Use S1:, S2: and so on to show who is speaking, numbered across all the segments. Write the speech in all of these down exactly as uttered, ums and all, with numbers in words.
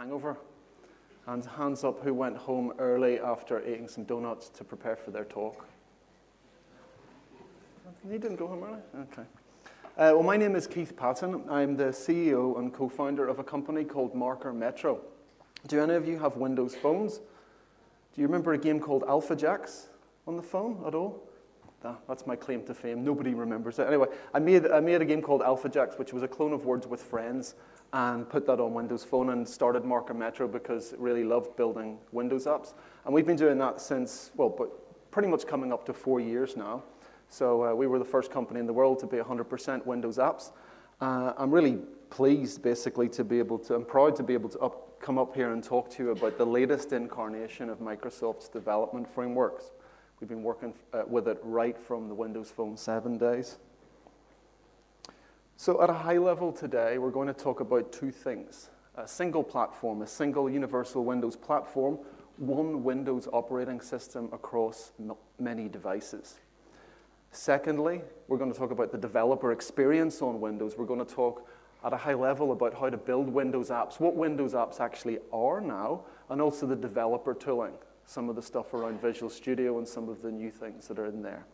S1: hangover? And hands up who went home early after eating some donuts to prepare for their talk. You didn't go home early? Okay. Uh, well, my name is Keith Patton. I'm the C E O and co-founder of a company called Marker Metro. Do any of you have Windows phones? Do you remember a game called Alpha Jacks on the phone at all? Nah, that's my claim to fame. Nobody remembers it. Anyway, I made, I made a game called Alpha Jacks, which was a clone of Words with Friends, and put that on Windows Phone and started Marker Metro because I really loved building Windows apps. And we've been doing that since, well, but pretty much coming up to four years now. So uh, we were the first company in the world to be one hundred percent Windows apps. Uh, I'm really pleased, basically, to be able to, I'm proud to be able to up, come up here and talk to you about the latest incarnation of Microsoft's development frameworks. We've been working uh, with it right from the Windows Phone seven days. So at a high level today, we're going to talk about two things. A single platform, a single universal Windows platform, one Windows operating system across many devices. Secondly, we're going to talk about the developer experience on Windows. We're going to talk at a high level about how to build Windows apps, what Windows apps actually are now, and also the developer tooling, some of the stuff around Visual Studio and some of the new things that are in there.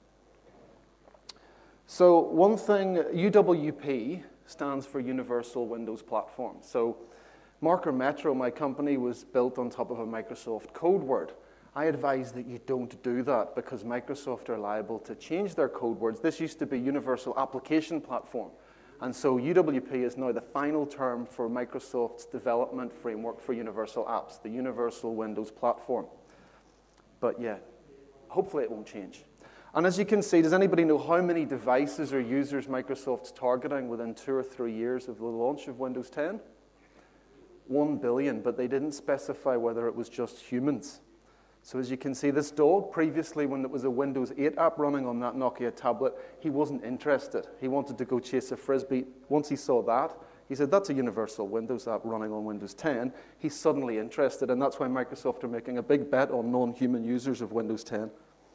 S1: So one thing, U W P stands for Universal Windows Platform. So Marker Metro, my company, was built on top of a Microsoft code word. I advise that you don't do that because Microsoft are liable to change their code words. This used to be Universal Application Platform. And so U W P is now the final term for Microsoft's development framework for universal apps, the Universal Windows Platform. But yeah, hopefully it won't change. And as you can see, does anybody know how many devices or users Microsoft's targeting within two or three years of the launch of Windows ten? One billion, but they didn't specify whether it was just humans. So as you can see, this dog, previously when it was a Windows eight app running on that Nokia tablet, he wasn't interested. He wanted to go chase a Frisbee. Once he saw that, he said, that's a universal Windows app running on Windows ten. He's suddenly interested, and that's why Microsoft are making a big bet on non-human users of Windows ten.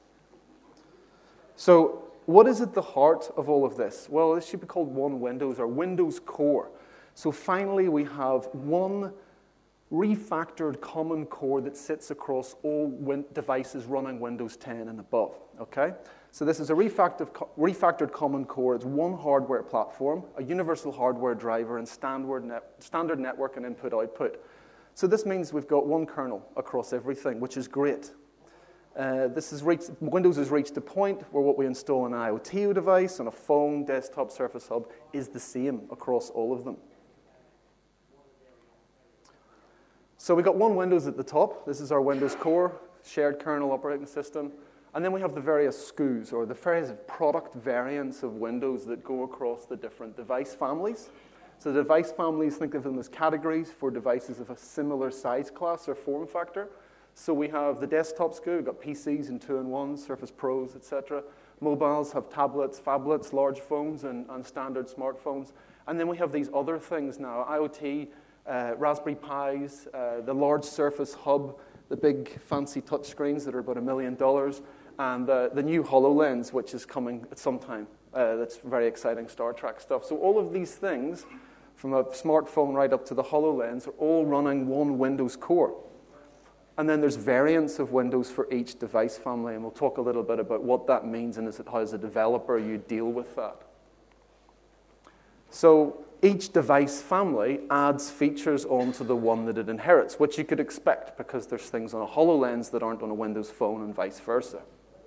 S1: So what is at the heart of all of this? Well, this should be called One Windows, or Windows Core. So finally, we have one refactored common core that sits across all win devices running Windows ten and above, okay? So this is a refactored, co refactored common core. It's one hardware platform, a universal hardware driver, and standard, net standard network and input-output. So this means we've got one kernel across everything, which is great. Uh, this has reached, Windows has reached a point where what we install on an IoT device, on a phone, desktop, Surface Hub, is the same across all of them. So we've got one Windows at the top. This is our Windows Core, shared kernel operating system. And then we have the various S K Us, or the various product variants of Windows that go across the different device families. So the device families, think of them as categories for devices of a similar size class or form factor. So we have the desktop S K U, we've got P Cs and two-in-ones, Surface Pros, et cetera. Mobiles have tablets, phablets, large phones, and, and standard smartphones. And then we have these other things now, IoT, Uh, Raspberry Pis, uh, the large Surface Hub, the big fancy touchscreens that are about a million dollars, and uh, the new HoloLens, which is coming at some time. Uh, that's very exciting Star Trek stuff. So all of these things, from a smartphone right up to the HoloLens, are all running one Windows Core. And then there's variants of Windows for each device family, and we'll talk a little bit about what that means and is it, how as a developer you deal with that. So each device family adds features onto the one that it inherits, which you could expect because there's things on a HoloLens that aren't on a Windows Phone and vice versa.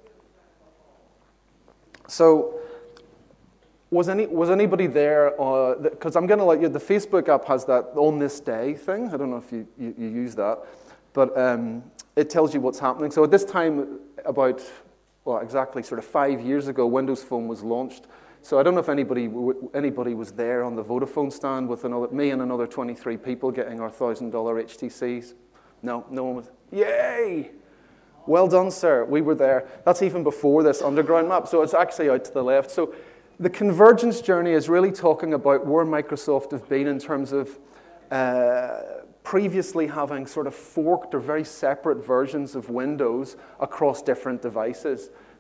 S1: So was, any, was anybody there, because uh, I'm going to let you, the Facebook app has that on this day thing. I don't know if you, you, you use that, but um, it tells you what's happening. So at this time, about, well, exactly sort of five years ago, Windows Phone was launched. So I don't know if anybody anybody was there on the Vodafone stand with another, me and another twenty-three people getting our one thousand dollar H T Cs. No, no one was. Yay! Well done, sir. We were there. That's even before this underground map. So it's actually out to the left. So the convergence journey is really talking about where Microsoft have been in terms of uh, previously having sort of forked or very separate versions of Windows across different devices.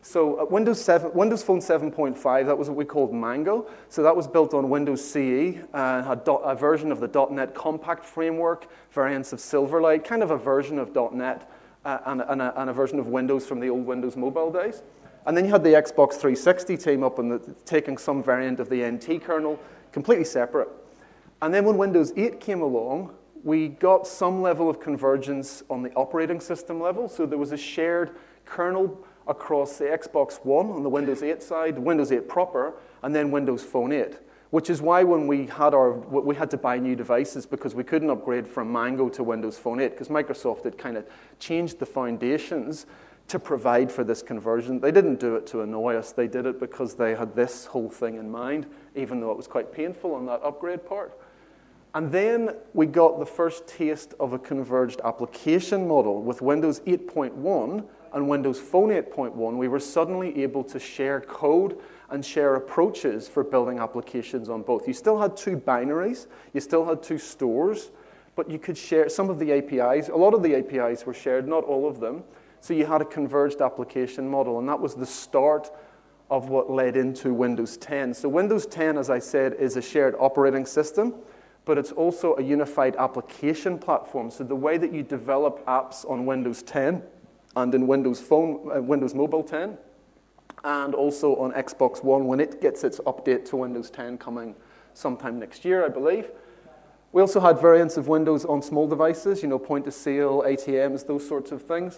S1: So uh, Windows seven, Windows Phone seven point five, that was what we called Mango. So that was built on Windows C E and had dot, a version of the dot net Compact framework, variants of Silverlight, kind of a version of dot net uh, and, and, a, and a version of Windows from the old Windows Mobile days. And then you had the Xbox three sixty team up and the, taking some variant of the N T kernel, completely separate. And then when Windows eight came along, we got some level of convergence on the operating system level. So there was a shared kernel across the Xbox One on the Windows eight side, Windows eight proper, and then Windows Phone eight, which is why when we had our, we had to buy new devices because we couldn't upgrade from Mango to Windows Phone eight because Microsoft had kind of changed the foundations to provide for this conversion. They didn't do it to annoy us. They did it because they had this whole thing in mind, even though it was quite painful on that upgrade part. And then we got the first taste of a converged application model with Windows eight point one and Windows Phone eight point one. We were suddenly able to share code and share approaches for building applications on both. You still had two binaries, you still had two stores, but you could share some of the A P Is. A lot of the A P Is were shared, not all of them. So you had a converged application model, and that was the start of what led into Windows ten. So Windows ten, as I said, is a shared operating system, but it's also a unified application platform. So the way that you develop apps on Windows ten and in Windows Phone, uh, Windows Mobile ten, and also on Xbox One when it gets its update to Windows ten coming sometime next year, I believe. We also had variants of Windows on small devices, you know, point-of-sale, A T Ms, those sorts of things.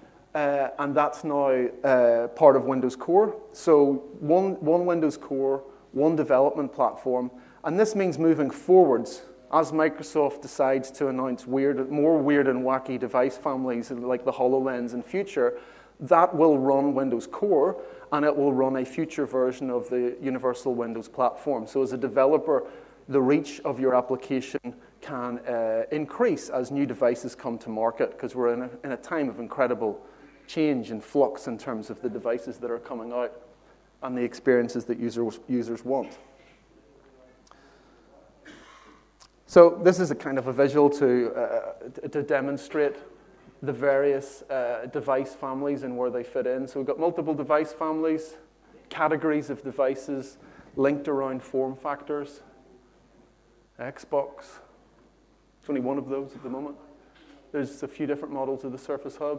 S1: Uh, and that's now uh, part of Windows Core. So one, one Windows Core, one development platform, and this means moving forwards as Microsoft decides to announce weird, more weird and wacky device families like the HoloLens in future, that will run Windows Core, and it will run a future version of the Universal Windows platform. So as a developer, the reach of your application can uh, increase as new devices come to market, because we're in a, in a time of incredible change and flux in terms of the devices that are coming out and the experiences that users, users want. So this is a kind of a visual to, uh, to demonstrate the various uh, device families and where they fit in. So we've got multiple device families, categories of devices linked around form factors. Xbox, it's only one of those at the moment. There's a few different models of the Surface Hub.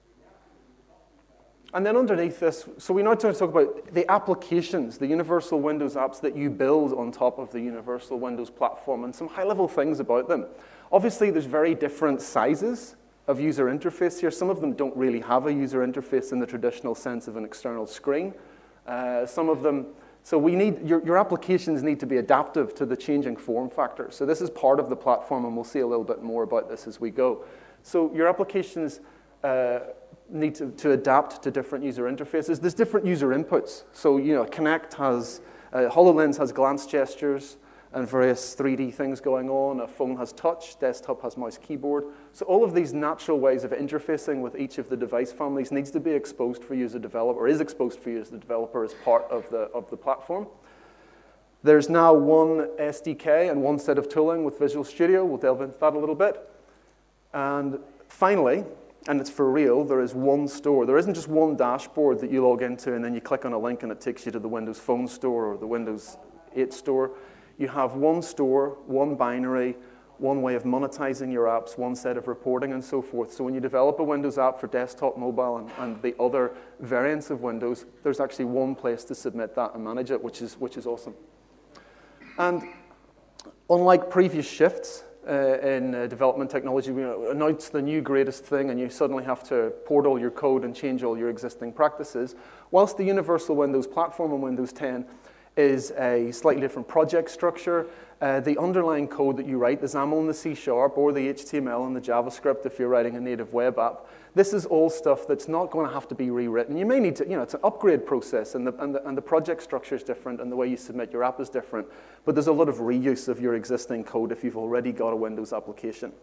S1: And then underneath this, so we now talk about the applications, the Universal Windows apps that you build on top of the Universal Windows platform, and some high-level things about them. Obviously, there's very different sizes of user interface here. Some of them don't really have a user interface in the traditional sense of an external screen. Uh, some of them, so we need, your, your applications need to be adaptive to the changing form factor. So this is part of the platform, and we'll see a little bit more about this as we go. So your applications uh, need to, to adapt to different user interfaces. There's different user inputs. So, you know, Kinect has, uh, HoloLens has glance gestures and various three D things going on. A phone has touch, desktop has mouse keyboard. So all of these natural ways of interfacing with each of the device families needs to be exposed for you as a developer, or is exposed for you as the developer as part of the, of the platform. There's now one S D K and one set of tooling with Visual Studio. We'll delve into that a little bit. And finally, and it's for real, there is one store. There isn't just one dashboard that you log into and then you click on a link and it takes you to the Windows Phone store or the Windows eight store. You have one store, one binary, one way of monetizing your apps, one set of reporting and so forth. So when you develop a Windows app for desktop, mobile, and, and the other variants of Windows, there's actually one place to submit that and manage it, which is, which is awesome. And unlike previous shifts, Uh, in uh, development technology, we announce the new greatest thing and you suddenly have to port all your code and change all your existing practices. Whilst the Universal Windows platform on Windows ten is a slightly different project structure, uh, the underlying code that you write, the XAML and the C Sharp, or the H T M L and the JavaScript if you're writing a native web app, this is all stuff that's not going to have to be rewritten. You may need to, you know, it's an upgrade process, and the, and the, and the project structure is different, and the way you submit your app is different, but there's a lot of reuse of your existing code if you've already got a Windows application.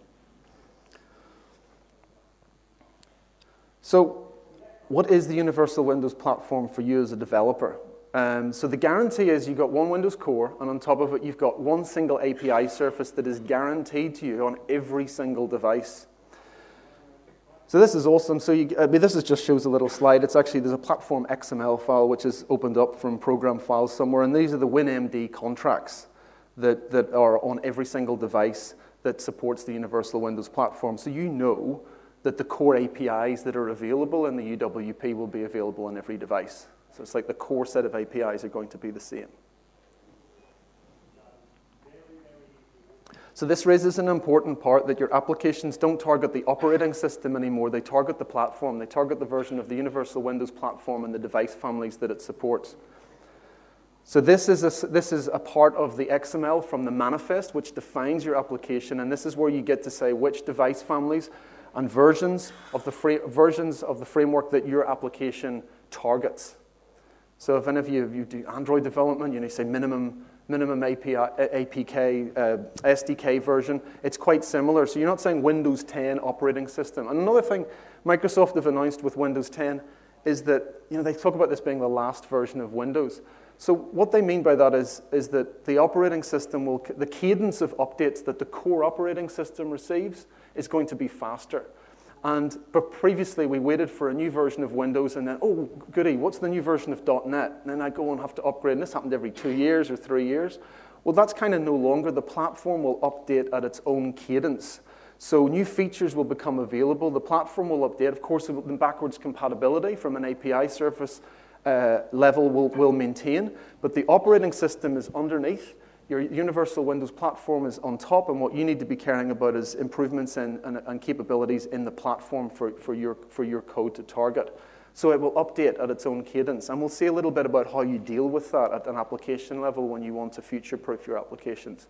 S1: So what is the Universal Windows platform for you as a developer? Um, so the guarantee is you've got one Windows core, and on top of it, you've got one single A P I surface that is guaranteed to you on every single device. So this is awesome. So you, I mean, this is just shows a little slide. It's actually, there's a platform X M L file which is opened up from program files somewhere, and these are the WinMD contracts that, that are on every single device that supports the Universal Windows Platform. So you know that the core A P Is that are available in the U W P will be available on every device. So it's like the core set of A P Is are going to be the same. So this raises an important part that your applications don't target the operating system anymore. They target the platform. They target the version of the Universal Windows Platform and the device families that it supports. So this is, a, this is a part of the X M L from the manifest, which defines your application, and this is where you get to say which device families and versions of the, fra versions of the framework that your application targets. So if any of you, if you do Android development, you know, say minimum, minimum A P I, A P K, uh, S D K version, it's quite similar. So you're not saying Windows ten operating system. And another thing Microsoft have announced with Windows ten is that, you know, they talk about this being the last version of Windows. So what they mean by that is, is that the operating system will, the cadence of updates that the core operating system receives is going to be faster. And but previously we waited for a new version of Windows and then, oh, goody, what's the new version of dot net? And then I go and have to upgrade, and this happened every two years or three years. Well, that's kind of no longer. The platform will update at its own cadence. So new features will become available. The platform will update. Of course, the backwards compatibility from an A P I surface Uh, level will, will maintain, but the operating system is underneath. Your Universal Windows Platform is on top, and what you need to be caring about is improvements in, and, and capabilities in the platform for, for, your, for your code to target. So it will update at its own cadence, and we'll see a little bit about how you deal with that at an application level when you want to future-proof your applications.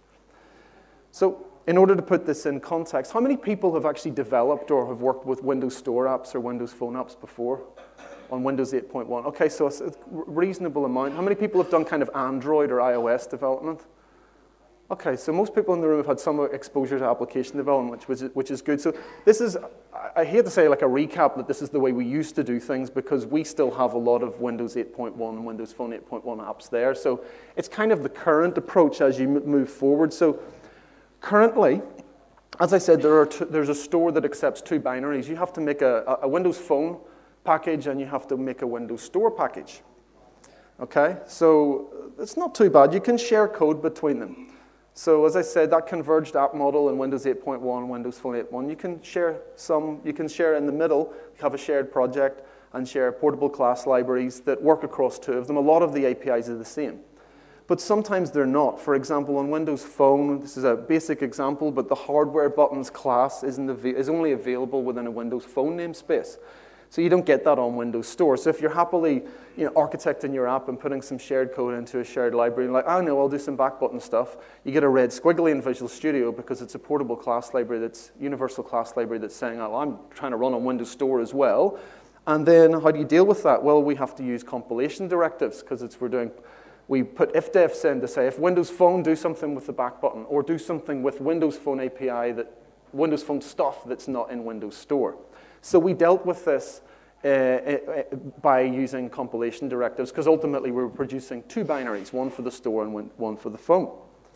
S1: So in order to put this in context, how many people have actually developed or have worked with Windows Store apps or Windows Phone apps before? On Windows eight point one. Okay, so it's a reasonable amount. How many people have done kind of Android or iOS development? Okay, so most people in the room have had some exposure to application development, which is, which is good. So this is, I hate to say like a recap that this is the way we used to do things because we still have a lot of Windows eight point one and Windows Phone eight point one apps there. So it's kind of the current approach as you move forward. So currently, as I said, there are two, there's a store that accepts two binaries. You have to make a, a Windows Phone package and you have to make a Windows Store package. Okay, so it's not too bad. You can share code between them. So as I said, that converged app model in Windows eight point one, Windows Phone eight point one, you can share some, you can share in the middle, have a shared project and share portable class libraries that work across two of them. A lot of the A P Is are the same. But sometimes they're not. For example, on Windows Phone, this is a basic example, but the hardware buttons class isn't av- is only available within a Windows Phone namespace. So you don't get that on Windows Store. So if you're happily, you know, architecting your app and putting some shared code into a shared library, and like, oh no, I'll do some back button stuff, you get a red squiggly in Visual Studio because it's a portable class library that's, universal class library that's saying, oh, I'm trying to run on Windows Store as well. And then how do you deal with that? Well, we have to use compilation directives because it's, we're doing, we put ifdefs in to say, if Windows Phone, do something with the back button, or do something with Windows Phone A P I, that Windows Phone stuff that's not in Windows Store. So we dealt with this uh, uh, by using compilation directives, because ultimately we were producing two binaries, one for the store and one for the phone.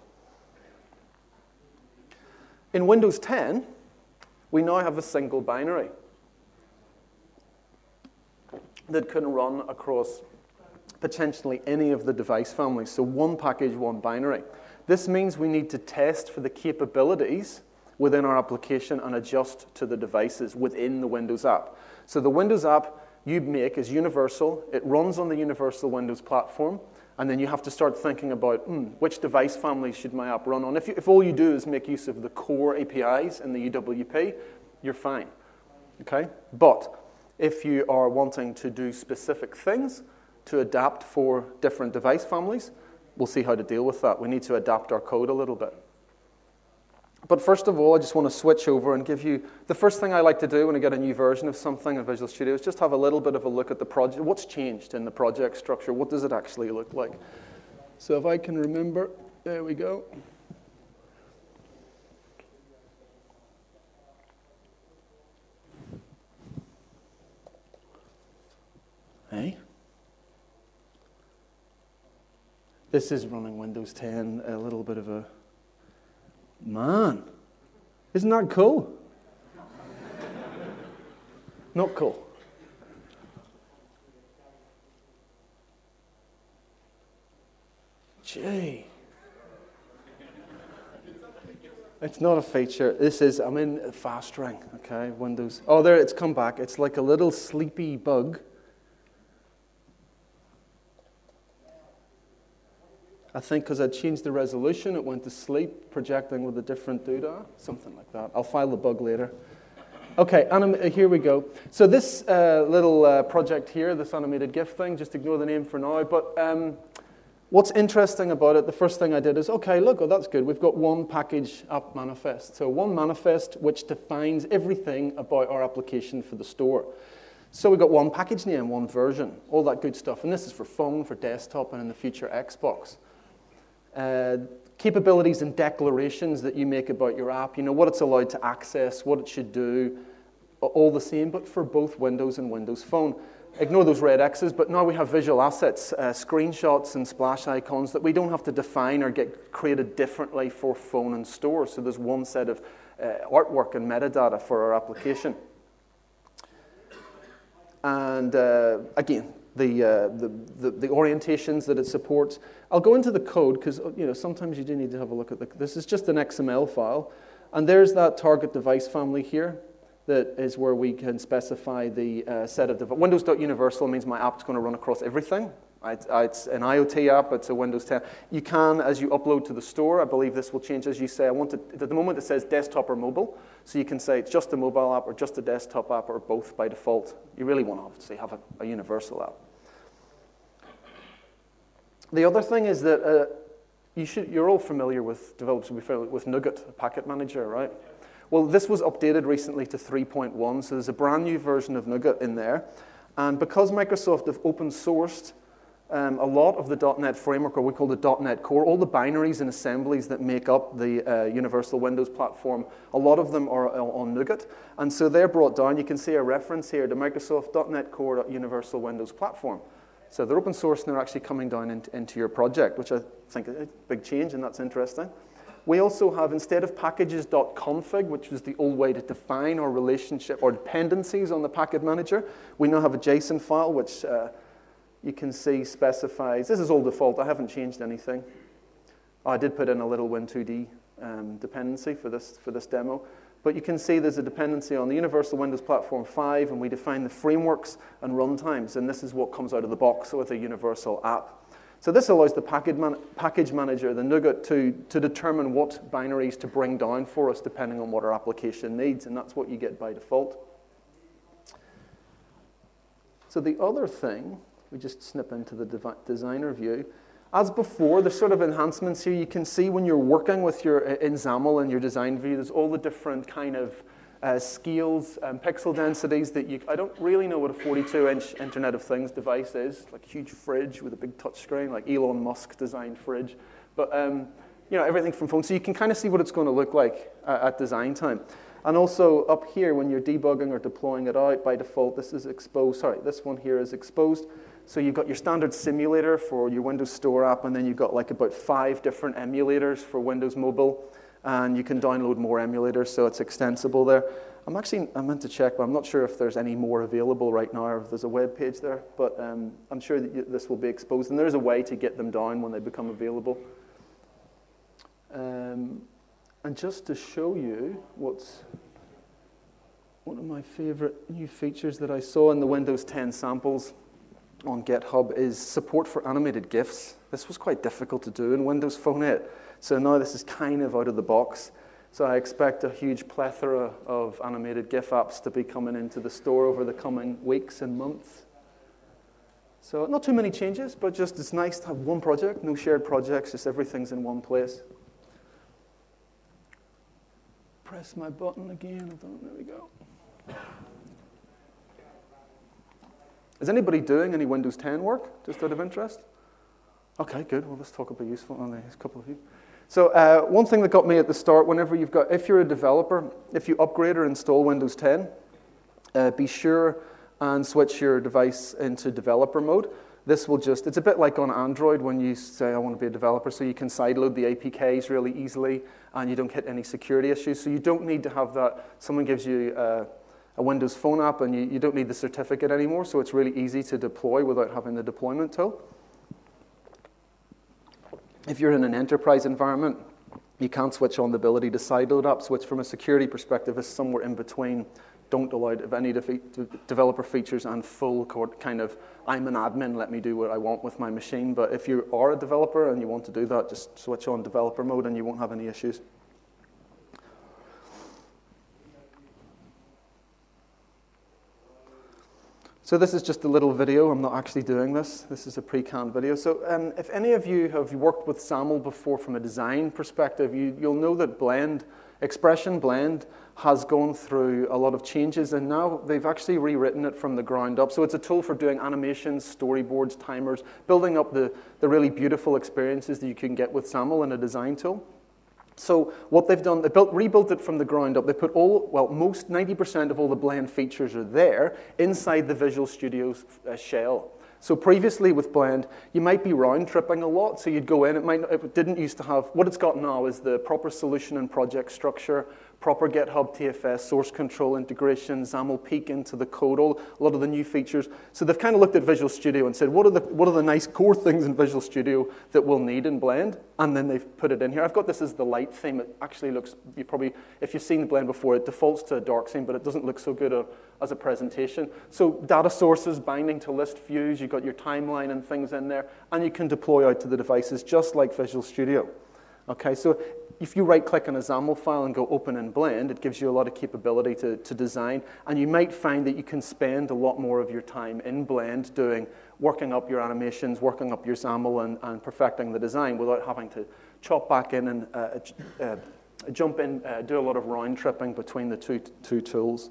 S1: In Windows ten, we now have a single binary that can run across potentially any of the device families. So one package, one binary. This means we need to test for the capabilities within our application and adjust to the devices within the Windows app. So the Windows app you make is universal. It runs on the Universal Windows Platform, and then you have to start thinking about, hmm, which device families should my app run on? If, you, if all you do is make use of the core A P Is in the U W P, you're fine, okay? But if you are wanting to do specific things to adapt for different device families, we'll see how to deal with that. We need to adapt our code a little bit. But first of all, I just want to switch over and give you, the first thing I like to do when I get a new version of something in Visual Studio is just have a little bit of a look at the project. What's changed in the project structure? What does it actually look like? So if I can remember, there we go. Hey. This is running Windows ten, a little bit of a, man, isn't that cool? Not cool. Gee. It's not a feature. This is, I'm in fast ring, okay, Windows. Oh, there, it's come back. It's like a little sleepy bug. I think because I changed the resolution, it went to sleep, projecting with a different doodah, something like that. I'll file the bug later. Okay, anim- here we go. So this uh, little uh, project here, this animated GIF thing, just ignore the name for now, but um, what's interesting about it, the first thing I did is, okay, look, oh, that's good. We've got one package app manifest. So one manifest which defines everything about our application for the store. So we've got one package name, one version, all that good stuff. And this is for phone, for desktop, and in the future, Xbox. Uh, capabilities and declarations that you make about your app, you know, what it's allowed to access, what it should do, all the same, but for both Windows and Windows Phone. Ignore those red X's, but now we have visual assets, uh, screenshots and splash icons that we don't have to define or get created differently for phone and store. So there's one set of uh, artwork and metadata for our application. And uh, again, the, uh, the, the, the orientations that it supports. I'll go into the code because you know sometimes you do need to have a look at the, this is just an X M L file. And there's that target device family here. That is where we can specify the uh, set of devices. Windows.universal means my app's going to run across everything. It's, it's an IoT app, it's a Windows ten. You can, as you upload to the store, I believe this will change as you say, I want it, at the moment it says desktop or mobile, so you can say it's just a mobile app or just a desktop app or both by default. You really want to obviously have a, a universal app. The other thing is that uh, you should, you're all familiar with, developers will be familiar with Nougat, a packet manager, right? Well, this was updated recently to three point one, so there's a brand new version of Nougat in there. And because Microsoft have open sourced um, a lot of the dot net framework, or we call the dot net core, all the binaries and assemblies that make up the uh, Universal Windows platform, a lot of them are on Nougat. And so they're brought down. You can see a reference here to Microsoft dot net core Universal Windows platform. So they're open source and they're actually coming down into, into your project, which I think is a big change, and that's interesting. We also have, instead of packages.config, which was the old way to define our relationship or dependencies on the package manager, we now have a JSON file, which uh, you can see specifies. This is all default. I haven't changed anything. Oh, I did put in a little Win two D um, dependency for this, for this demo. But you can see there's a dependency on the Universal Windows Platform five, and we define the frameworks and runtimes, and this is what comes out of the box with a universal app. So this allows the package, man package manager, the Nougat, to, to determine what binaries to bring down for us depending on what our application needs, and that's what you get by default. So the other thing, we just snip into the designer view. As before, there's sort of enhancements here. You can see when you're working with your, in XAML and your design view, there's all the different kind of Uh, scales and pixel densities that you, I don't really know what a forty-two inch Internet of Things device is, like a huge fridge with a big touch screen, like Elon Musk designed fridge. But, um, you know, everything from phone. So you can kind of see what it's going to look like uh, at design time. And also up here, when you're debugging or deploying it out, by default, this is exposed. Sorry, this one here is exposed. So you've got your standard simulator for your Windows Store app, and then you've got like about five different emulators for Windows Mobile. And you can download more emulators, so it's extensible there. I'm actually, I meant to check, but I'm not sure if there's any more available right now, or if there's a web page there, but um, I'm sure that you, this will be exposed, and there's a way to get them down when they become available. Um, and just to show you what's one of my favorite new features that I saw in the Windows ten samples on GitHub is support for animated GIFs. This was quite difficult to do in Windows Phone eight. So now this is kind of out of the box. So I expect a huge plethora of animated GIF apps to be coming into the store over the coming weeks and months. So not too many changes, but just it's nice to have one project, no shared projects, just everything's in one place. Press my button again. I don't, there we go. Is anybody doing any Windows ten work, just out of interest? Okay, good. Well, let's talk about useful. Oh, there's a couple of you. So uh, one thing that got me at the start, whenever you've got, if you're a developer, if you upgrade or install Windows ten, uh, be sure and switch your device into developer mode. This will just, it's a bit like on Android when you say, I want to be a developer, so you can sideload the A P Ks really easily, and you don't hit any security issues. So you don't need to have that, someone gives you uh, a Windows Phone app, and you, you don't need the certificate anymore, so it's really easy to deploy without having the deployment tool. If you're in an enterprise environment, you can't switch on the ability to sideload apps, which from a security perspective is somewhere in between don't allow any de developer features and full kind of, I'm an admin, let me do what I want with my machine. But if you are a developer and you want to do that, just switch on developer mode and you won't have any issues. So this is just a little video. I'm not actually doing this. This is a pre-canned video. So um, if any of you have worked with SAML before from a design perspective, you, you'll know that Blend, Expression Blend, has gone through a lot of changes, and now they've actually rewritten it from the ground up. So it's a tool for doing animations, storyboards, timers, building up the, the really beautiful experiences that you can get with SAML in a design tool. So what they've done, they built, rebuilt it from the ground up. They put all, well, most ninety percent of all the Blend features are there inside the Visual Studio's uh, shell. So previously with Blend, you might be round tripping a lot. So you'd go in, it, might, it didn't used to have, what it's got now is the proper solution and project structure, proper GitHub T F S, source control integration, XAML peek into the code, all, a lot of the new features. So they've kind of looked at Visual Studio and said, what are the, what are the nice core things in Visual Studio that we'll need in Blend? And then they've put it in here. I've got this as the light theme. It actually looks, you probably, if you've seen Blend before, it defaults to a dark theme, but it doesn't look so good a, as a presentation. So data sources, binding to list views, you've got your timeline and things in there, and you can deploy out to the devices just like Visual Studio. Okay, so if you right-click on a XAML file and go open in Blend, it gives you a lot of capability to, to design, and you might find that you can spend a lot more of your time in Blend doing, working up your animations, working up your XAML, and, and perfecting the design without having to chop back in and uh, uh, jump in, uh, do a lot of round tripping between the two, two tools.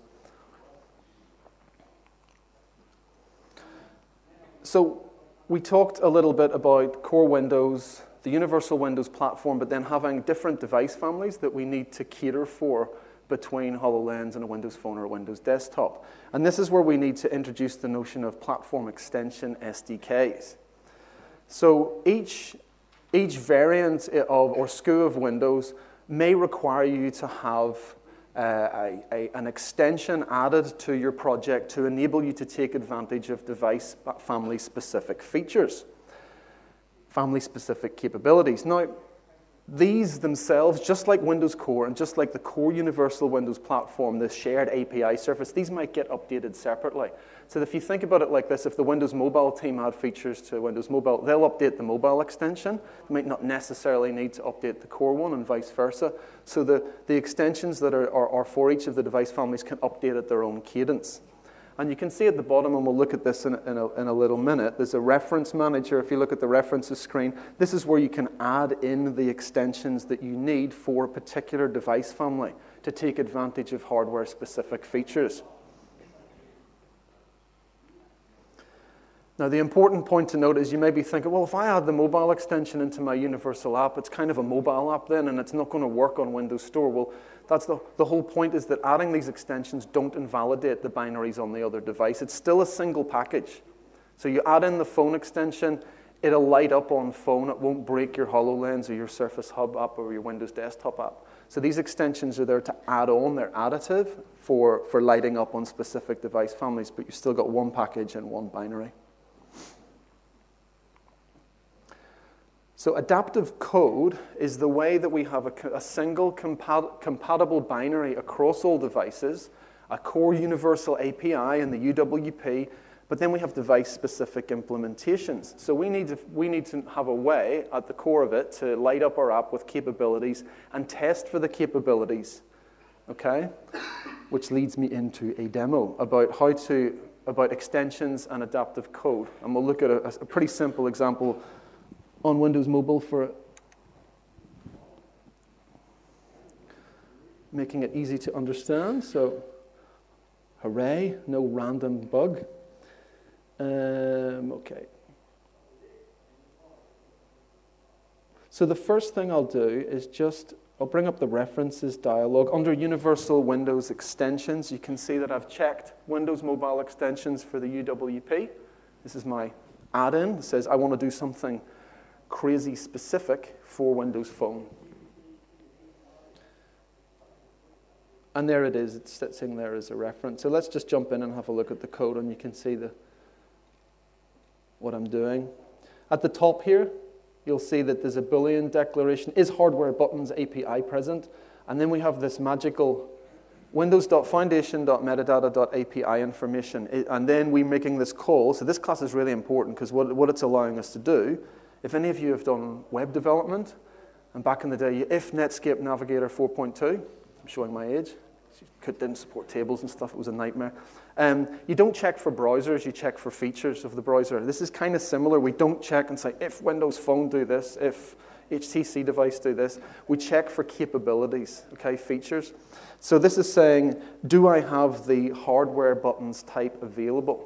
S1: So we talked a little bit about core Windows, the Universal Windows platform, but then having different device families that we need to cater for between HoloLens and a Windows Phone or a Windows desktop. And this is where we need to introduce the notion of platform extension S D Ks. So each, each variant of, or S K U of Windows may require you to have uh, a, a, an extension added to your project to enable you to take advantage of device family-specific features, family-specific capabilities. Now, these themselves, just like Windows Core and just like the core Universal Windows platform, the shared A P I surface, these might get updated separately. So if you think about it like this, if the Windows Mobile team add features to Windows Mobile, they'll update the mobile extension. They might not necessarily need to update the core one and vice versa. So the, the extensions that are, are, are for each of the device families can update at their own cadence. And you can see at the bottom, and we'll look at this in a, in, a, in a little minute, there's a reference manager. If you look at the references screen, this is where you can add in the extensions that you need for a particular device family to take advantage of hardware-specific features. Now, the important point to note is you may be thinking, well, if I add the mobile extension into my Universal app, it's kind of a mobile app then, and it's not going to work on Windows Store. Well, that's the, the whole point, is that adding these extensions don't invalidate the binaries on the other device. It's still a single package. So you add in the phone extension, it'll light up on phone. It won't break your HoloLens or your Surface Hub app or your Windows Desktop app. So these extensions are there to add on. They're additive for, for lighting up on specific device families, but you've still got one package and one binary. So adaptive code is the way that we have a, a single compat compatible binary across all devices, a core universal A P I in the U W P, but then we have device-specific implementations. So we need, to, we need to have a way at the core of it to light up our app with capabilities and test for the capabilities, okay? Which leads me into a demo about how to, about extensions and adaptive code. And we'll look at a, a pretty simple example on Windows Mobile for making it easy to understand. So, hooray, no random bug. Um, okay. So the first thing I'll do is just, I'll bring up the references dialog. Under Universal Windows Extensions, you can see that I've checked Windows Mobile Extensions for the U W P. This is my add-in. It says I want to do something crazy specific for Windows Phone. And there it is. It's sitting there as a reference. So let's just jump in and have a look at the code, and you can see the what I'm doing. At the top here, you'll see that there's a Boolean declaration. Is hardware buttons A P I present? And then we have this magical windows.foundation.metadata.api information. And then we're making this call. So this class is really important because what, what it's allowing us to do, if any of you have done web development, and back in the day, if Netscape Navigator four point two, I'm showing my age, it didn't support tables and stuff, it was a nightmare. Um, you don't check for browsers, you check for features of the browser. This is kind of similar. We don't check and say, if Windows Phone do this, if H T C device do this. We check for capabilities, okay, features. So this is saying, do I have the hardware buttons type available?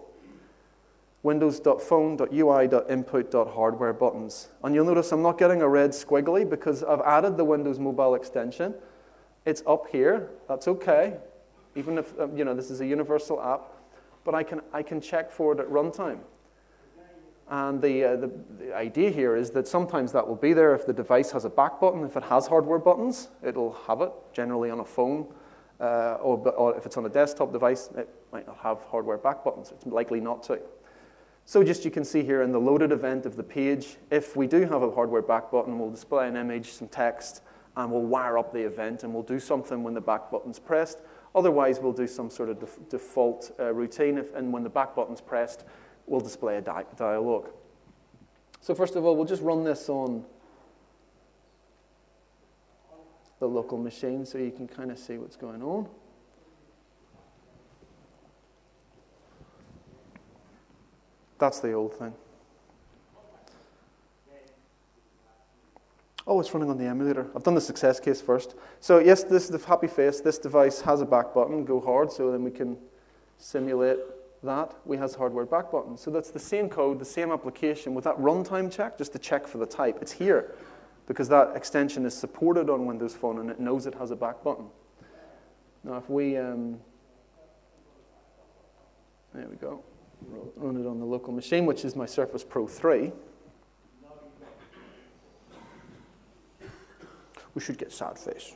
S1: Windows.phone.ui.input.hardware buttons. And you'll notice I'm not getting a red squiggly because I've added the Windows Mobile extension. It's up here. That's okay, even if um, you know this is a universal app. But I can I can check for it at runtime. And the, uh, the the idea here is that sometimes that will be there if the device has a back button. If it has hardware buttons, it'll have it. Generally on a phone, uh, or, or if it's on a desktop device, it might not have hardware back buttons. It's likely not to. So just you can see here in the loaded event of the page, if we do have a hardware back button, we'll display an image, some text, and we'll wire up the event, and we'll do something when the back button's pressed. Otherwise, we'll do some sort of def default uh, routine, if, and when the back button's pressed, we'll display a di dialog. So first of all, we'll just run this on the local machine so you can kind of see what's going on. That's the old thing. Oh, it's running on the emulator. I've done the success case first. So yes, this is the happy face. This device has a back button, go hard, so then we can simulate that. We has hardware back button. So that's the same code, the same application with that runtime check, just to check for the type. It's here because that extension is supported on Windows Phone and it knows it has a back button. Now if we, um, there we go, run it on the local machine, which is my Surface Pro three. We should get sad face.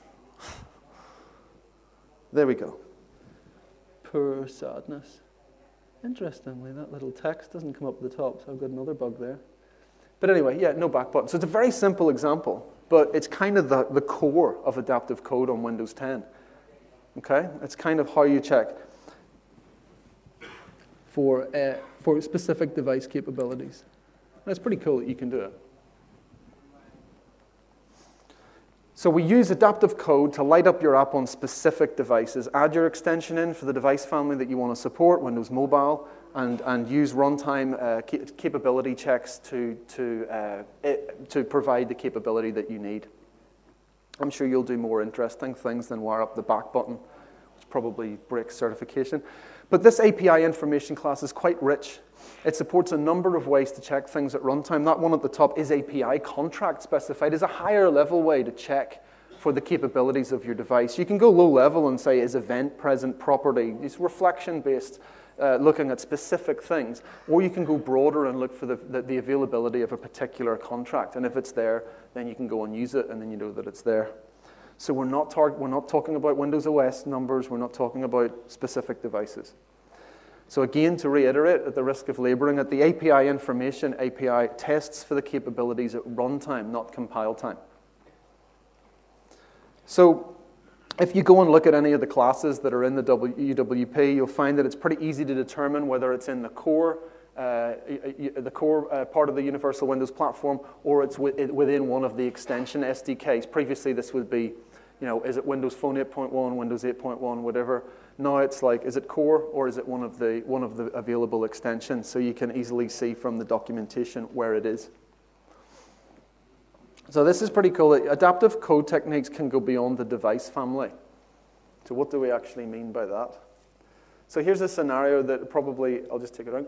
S1: There we go. Poor sadness. Interestingly, that little text doesn't come up at the top, so I've got another bug there. But anyway, yeah, no back button. So it's a very simple example, but it's kind of the, the core of adaptive code on Windows ten. Okay? It's kind of how you check for, uh, for specific device capabilities. And it's pretty cool that you can do it. So we use adaptive code to light up your app on specific devices. Add your extension in for the device family that you want to support, Windows Mobile, and, and use runtime uh, capability checks to, to, uh, it, to provide the capability that you need. I'm sure you'll do more interesting things than wire up the back button, which probably breaks certification. But this A P I information class is quite rich. It supports a number of ways to check things at runtime. That one at the top is A P I contract specified, is a higher level way to check for the capabilities of your device. You can go low level and say, is event present property? It's reflection based, uh, looking at specific things. Or you can go broader and look for the, the, the availability of a particular contract. And if it's there, then you can go and use it, and then you know that it's there. So we're not, we're not talking about Windows O S numbers. We're not talking about specific devices. So again, to reiterate, at the risk of laboring it, the A P I information A P I tests for the capabilities at runtime, not compile time. So if you go and look at any of the classes that are in the U W P, you'll find that it's pretty easy to determine whether it's in the core, uh, the core uh, part of the Universal Windows platform, or it's within one of the extension S D Ks. Previously, this would be, you know, is it Windows Phone eight point one, Windows eight point one, whatever. Now it's like, is it core or is it one of the one of the available extensions? So you can easily see from the documentation where it is. So this is pretty cool. Adaptive code techniques can go beyond the device family. So what do we actually mean by that? So here's a scenario that probably, I'll just take it out,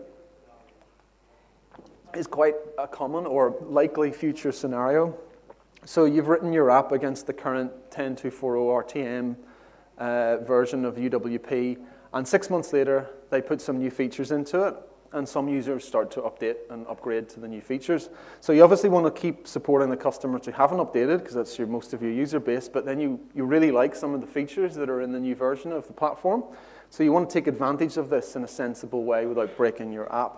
S1: is quite a common or likely future scenario. So you've written your app against the current ten two forty R T M uh, version of U W P, and six months later, they put some new features into it, and some users start to update and upgrade to the new features. So you obviously want to keep supporting the customers who haven't updated, because that's your, most of your user base, but then you, you really like some of the features that are in the new version of the platform. So you want to take advantage of this in a sensible way without breaking your app.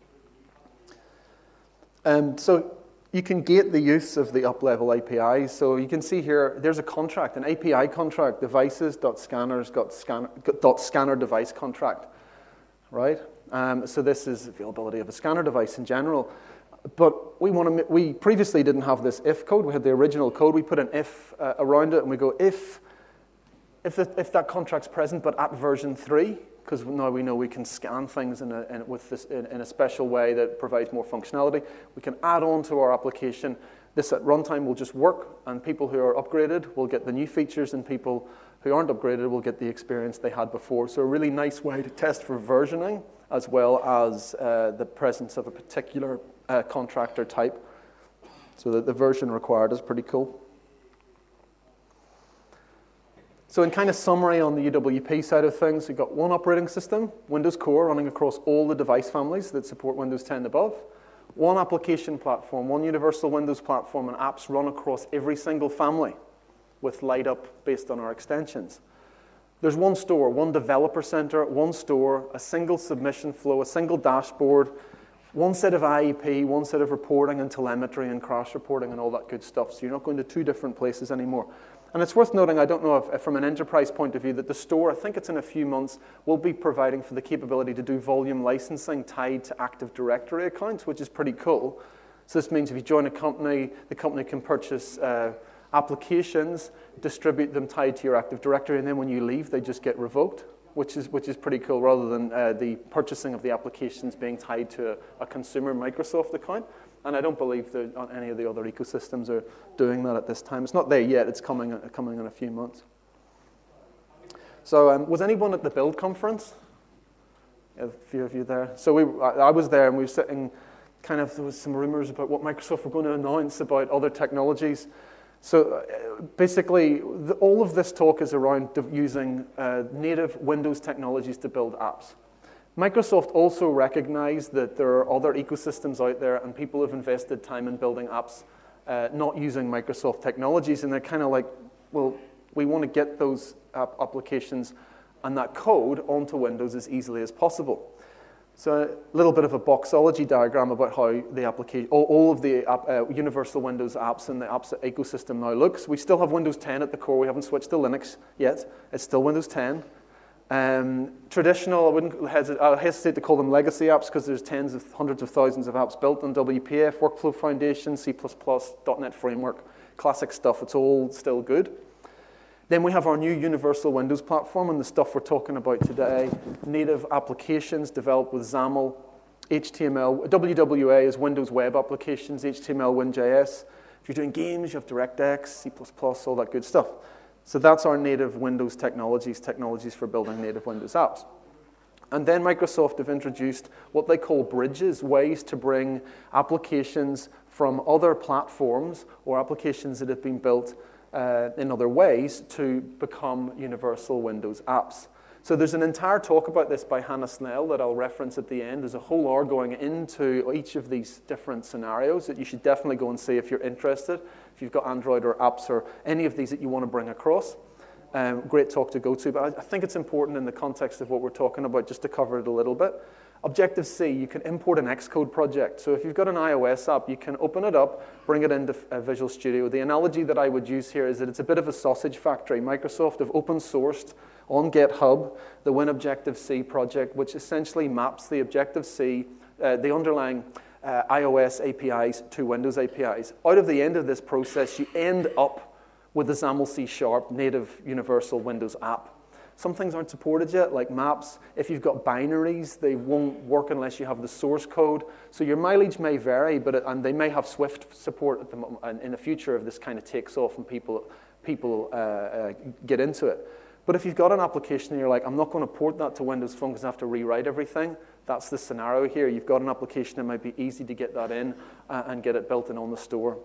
S1: Um, so you can gate the use of the up-level A P Is. So you can see here, there's a contract, an A P I contract, devices.scanners.scanner device contract, right? Um, so this is availability of a scanner device in general. But we want to. We previously didn't have this if code. We had the original code. We put an if uh, around it, and we go if if, the, if that contract's present, but at version three, because now we know we can scan things in a, in, with this, in, in a special way that provides more functionality. We can add on to our application. This at runtime will just work, and people who are upgraded will get the new features, and people who aren't upgraded will get the experience they had before. So a really nice way to test for versioning, as well as uh, the presence of a particular uh, contractor type. So that the version required is pretty cool. So in kind of summary on the U W P side of things, we've got one operating system, Windows Core, running across all the device families that support Windows ten and above. One application platform, one universal Windows platform, and apps run across every single family with Light Up based on our extensions. There's one store, one developer center, one store, a single submission flow, a single dashboard, one set of I E P, one set of reporting and telemetry and crash reporting and all that good stuff. So you're not going to two different places anymore. And it's worth noting, I don't know if, if from an enterprise point of view, that the store, I think it's in a few months, will be providing for the capability to do volume licensing tied to Active Directory accounts, which is pretty cool. So this means if you join a company, the company can purchase uh, applications, distribute them tied to your Active Directory, and then when you leave, they just get revoked, which is, which is pretty cool, rather than uh, the purchasing of the applications being tied to a, a consumer Microsoft account. And I don't believe that any of the other ecosystems are doing that at this time. It's not there yet. It's coming, coming in a few months. So um, was anyone at the Build conference? A few of you there. So we, I was there, and we were sitting, kind of, there was some rumors about what Microsoft were going to announce about other technologies. So uh, basically, the, all of this talk is around using uh, native Windows technologies to build apps. Microsoft also recognized that there are other ecosystems out there, and people have invested time in building apps uh, not using Microsoft technologies, and they're kind of like, well, we want to get those app applications and that code onto Windows as easily as possible. So a little bit of a boxology diagram about how the application, all, all of the app, uh, Universal Windows apps and the apps ecosystem now looks. We still have Windows ten at the core. We haven't switched to Linux yet. It's still Windows ten. Um, traditional, I wouldn't hesitate, I hesitate to call them legacy apps, because there's tens of hundreds of thousands of apps built on W P F, Workflow Foundation, C plus plus, dot net Framework, classic stuff. It's all still good. Then we have our new Universal Windows platform, and the stuff we're talking about today, native applications developed with XAML, H T M L. W W A is Windows Web Applications, H T M L, WinJS. If you're doing games, you have DirectX, C plus plus, all that good stuff. So that's our native Windows technologies, technologies for building native Windows apps. And then Microsoft have introduced what they call bridges, ways to bring applications from other platforms or applications that have been built uh, in other ways to become universal Windows apps. So there's an entire talk about this by Hannah Snell that I'll reference at the end. There's a whole hour going into each of these different scenarios that you should definitely go and see if you're interested, if you've got Android or apps or any of these that you want to bring across. Um, great talk to go to, but I, I think it's important in the context of what we're talking about just to cover it a little bit. Objective-C, you can import an Xcode project. So if you've got an iOS app, you can open it up, bring it into uh, Visual Studio. The analogy that I would use here is that it's a bit of a sausage factory. Microsoft have open-sourced on GitHub the WinObjective-C project, which essentially maps the Objective-C, uh, the underlying uh, iOS A P Is to Windows A P Is. Out of the end of this process, you end up with the XAML C Sharp native universal Windows app. Some things aren't supported yet, like maps. If you've got binaries, they won't work unless you have the source code. So your mileage may vary, but it, and they may have Swift support at the moment, and in the future if this kind of takes off and people, people uh, uh, get into it. But if you've got an application and you're like, I'm not going to port that to Windows Phone because I have to rewrite everything, that's the scenario here. You've got an application, it might be easy to get that in uh, and get it built in on the store.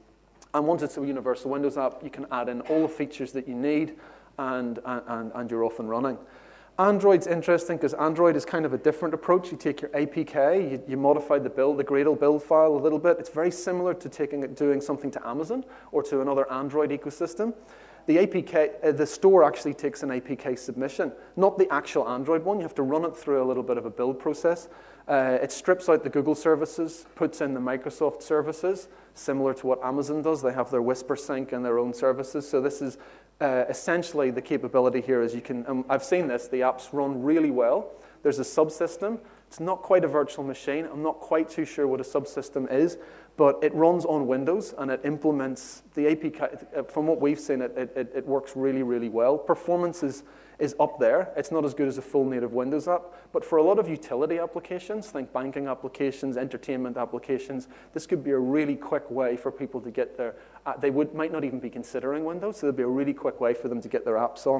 S1: And once it's a universal Windows app, you can add in all the features that you need, and, and, and you're off and running. Android's interesting because Android is kind of a different approach. You take your A P K, you, you modify the build, the Gradle build file a little bit. It's very similar to taking it, doing something to Amazon or to another Android ecosystem. The A P K, uh, the store actually takes an A P K submission, not the actual Android one. You have to run it through a little bit of a build process. Uh, it strips out the Google services, puts in the Microsoft services, similar to what Amazon does. They have their WhisperSync and their own services. So this is uh, essentially the capability here is you can, um, I've seen this, the apps run really well. There's a subsystem. It's not quite a virtual machine. I'm not quite too sure what a subsystem is, but it runs on Windows and it implements the A P K. From what we've seen, it, it, it works really, really well. Performance is, is up there. It's not as good as a full native Windows app, but for a lot of utility applications, think banking applications, entertainment applications, this could be a really quick way for people to get their, uh, they would, might not even be considering Windows, so there'd be a really quick way for them to get their apps on.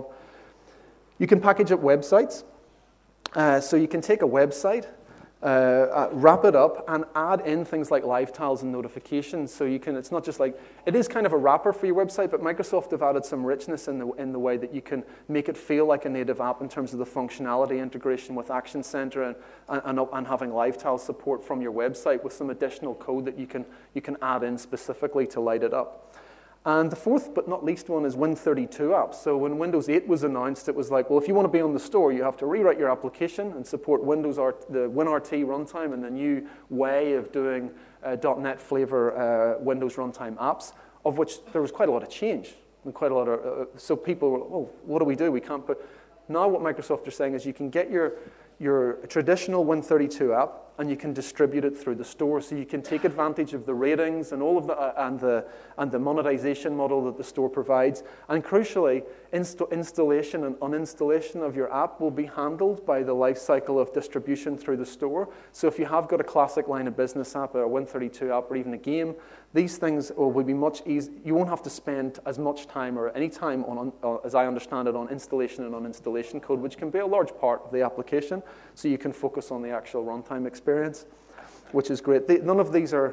S1: You can package up websites. Uh, so you can take a website, uh, uh, wrap it up, and add in things like live tiles and notifications. So you can, it's not just like, it is kind of a wrapper for your website, but Microsoft have added some richness in the, in the way that you can make it feel like a native app in terms of the functionality integration with Action Center and, and, and having live tile support from your website with some additional code that you can, you can add in specifically to light it up. And the fourth but not least one is Win thirty-two apps. So when Windows eight was announced, it was like, well, if you want to be on the store, you have to rewrite your application and support Windows R T, the WinRT runtime and the new way of doing uh, .NET flavor uh, Windows runtime apps, of which there was quite a lot of change. And quite a lot of, uh, so people were, oh, what do we do? We can't put, now what Microsoft are saying is you can get your, your traditional Win thirty-two app and you can distribute it through the store. So you can take advantage of the ratings and all of the, uh, and the, and the monetization model that the store provides. And crucially, inst installation and uninstallation of your app will be handled by the life cycle of distribution through the store. So if you have got a classic line of business app, or a Win thirty-two app, or even a game, these things will be much easier. You won't have to spend as much time or any time on, uh, as I understand it, on installation and uninstallation code, which can be a large part of the application. So you can focus on the actual runtime experience, which is great. They, none of these are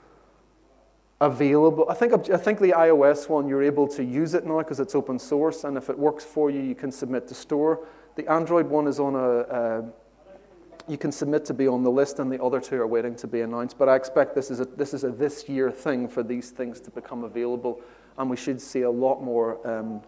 S1: available. I think, I think the iOS one, you're able to use it now because it's open source, and if it works for you, you can submit to store. The Android one is on a, uh, you can submit to be on the list, and the other two are waiting to be announced. But I expect this is a, this is a this year thing for these things to become available, and we should see a lot more um,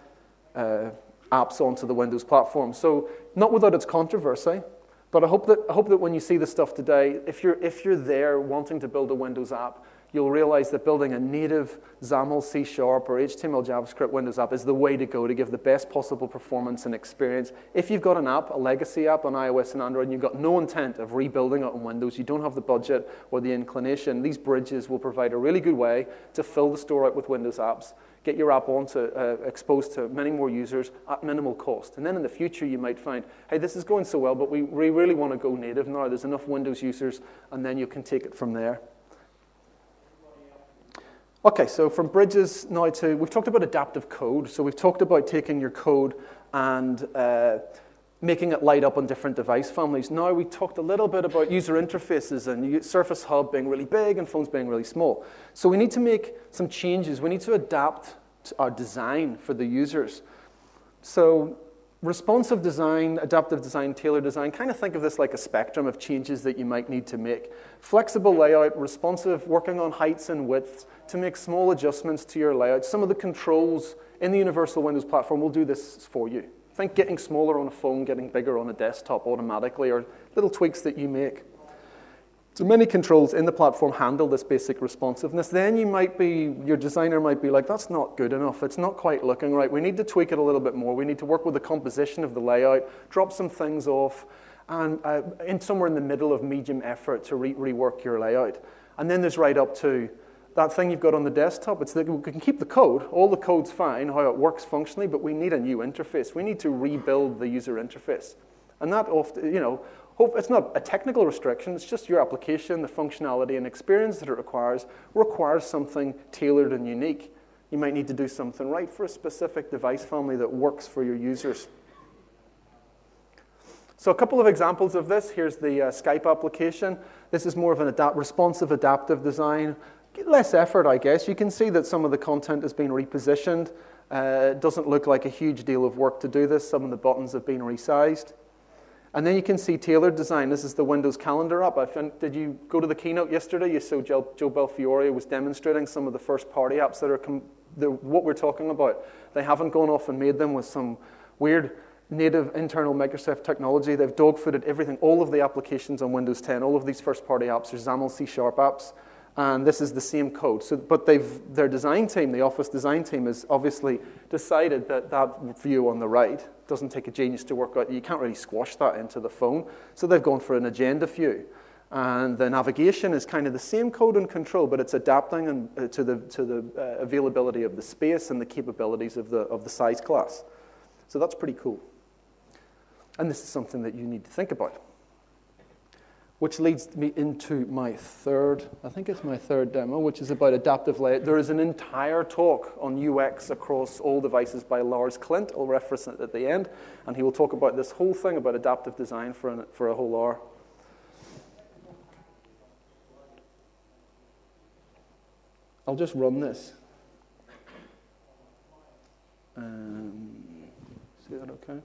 S1: uh, apps onto the Windows platform. So not without its controversy, but I hope that I hope that when you see this stuff today, if you're if you're there wanting to build a Windows app, you'll realize that building a native XAML, C Sharp, or H T M L, JavaScript Windows app is the way to go to give the best possible performance and experience. If you've got an app, a legacy app on iOS and Android, and you've got no intent of rebuilding it on Windows, you don't have the budget or the inclination, these bridges will provide a really good way to fill the store out with Windows apps, get your app onto, uh, exposed to many more users at minimal cost. And then in the future, you might find, hey, this is going so well, but we, we really want to go native now. There's enough Windows users, and then you can take it from there. Okay, so from bridges now to, we've talked about adaptive code. So we've talked about taking your code and uh, making it light up on different device families. Now we talked a little bit about user interfaces and Surface Hub being really big and phones being really small. So we need to make some changes. We need to adapt our design for the users. So responsive design, adaptive design, tailored design, kind of think of this like a spectrum of changes that you might need to make. Flexible layout, responsive, working on heights and widths to make small adjustments to your layout. Some of the controls in the Universal Windows platform will do this for you. Think getting smaller on a phone, getting bigger on a desktop automatically, or little tweaks that you make. So many controls in the platform handle this basic responsiveness. Then you might be, your designer might be like, that's not good enough. It's not quite looking right. We need to tweak it a little bit more. We need to work with the composition of the layout, drop some things off, and uh, in somewhere in the middle of medium effort to re rework your layout. And then there's right up to that thing you've got on the desktop. It's that we can keep the code. All the code's fine, how it works functionally, but we need a new interface. We need to rebuild the user interface. And that often, you know, hope it's not a technical restriction, it's just your application, the functionality and experience that it requires, requires something tailored and unique. You might need to do something right for a specific device family that works for your users. So a couple of examples of this. Here's the uh, Skype application. This is more of an adapt responsive adaptive design. Less effort, I guess. You can see that some of the content has been repositioned. Uh, it doesn't look like a huge deal of work to do this. Some of the buttons have been resized. And then you can see tailored design. This is the Windows Calendar app. I found, did you go to the keynote yesterday? You saw Joe, Joe Belfiore was demonstrating some of the first-party apps that are com the, what we're talking about. They haven't gone off and made them with some weird native internal Microsoft technology. They've dog-footed everything. All of the applications on Windows ten, all of these first-party apps are XAML C-sharp apps. And this is the same code. So, but they've, their design team, the Office design team, has obviously decided that that view on the right doesn't take a genius to work out. You can't really squash that into the phone. So they've gone for an agenda view. And the navigation is kind of the same code and control, but it's adapting and, uh, to the, to the uh, availability of the space and the capabilities of the, of the size class. So that's pretty cool. And this is something that you need to think about. Which leads me into my third, I think it's my third demo, which is about adaptive layout. There is an entire talk on U X across all devices by Lars Klint. I'll reference it at the end, and he will talk about this whole thing about adaptive design for, an, for a whole hour. I'll just run this. Um, see that okay?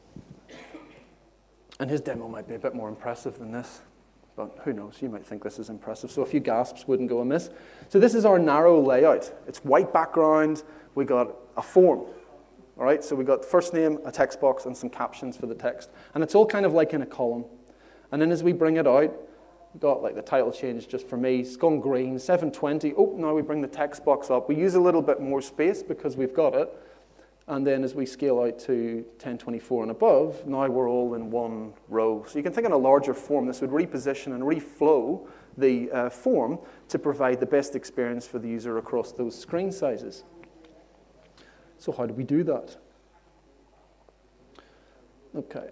S1: And his demo might be a bit more impressive than this. But who knows, you might think this is impressive. So a few gasps wouldn't go amiss. So this is our narrow layout. It's white background. We got a form. All right, so we got first name, a text box, and some captions for the text. And it's all kind of like in a column. And then as we bring it out, we got like the title change just for me. It's gone green, seven twenty. Oh, now we bring the text box up. We use a little bit more space because we've got it. And then as we scale out to ten twenty-four and above, now we're all in one row. So you can think in a larger form, this would reposition and reflow the uh, form to provide the best experience for the user across those screen sizes. So how do we do that? Okay.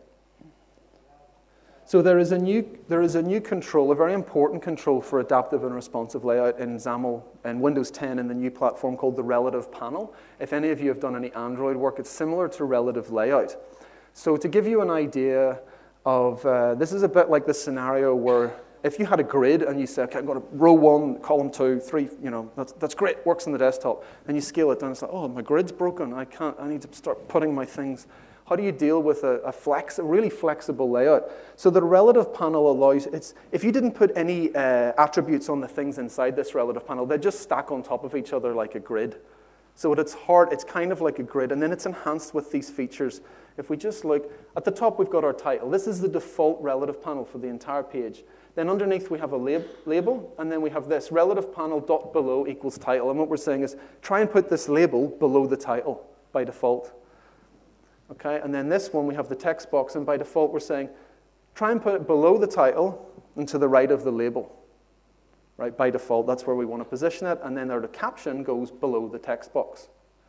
S1: So there is a new there is a new control, a very important control for adaptive and responsive layout in XAML and Windows ten in the new platform called the relative panel. If any of you have done any Android work, it's similar to relative layout. So to give you an idea of, uh, this is a bit like the scenario where if you had a grid and you say, okay, I've got a row one, column two, three, you know, that's, that's great, works on the desktop, and you scale it down, it's like, oh, my grid's broken, I can't, I need to start putting my things. How do you deal with a, a, flex, a really flexible layout? So the relative panel allows, it's, if you didn't put any uh, attributes on the things inside this relative panel, they just stack on top of each other like a grid. So at its heart, it's kind of like a grid, and then it's enhanced with these features. If we just look, at the top we've got our title. This is the default relative panel for the entire page. Then underneath we have a lab, label, and then we have this relative panel dot below equals title. And what we're saying is, try and put this label below the title by default. Okay, and then this one, we have the text box, and by default, we're saying, try and put it below the title and to the right of the label. Right, by default, that's where we want to position it, and then our caption goes below the text box.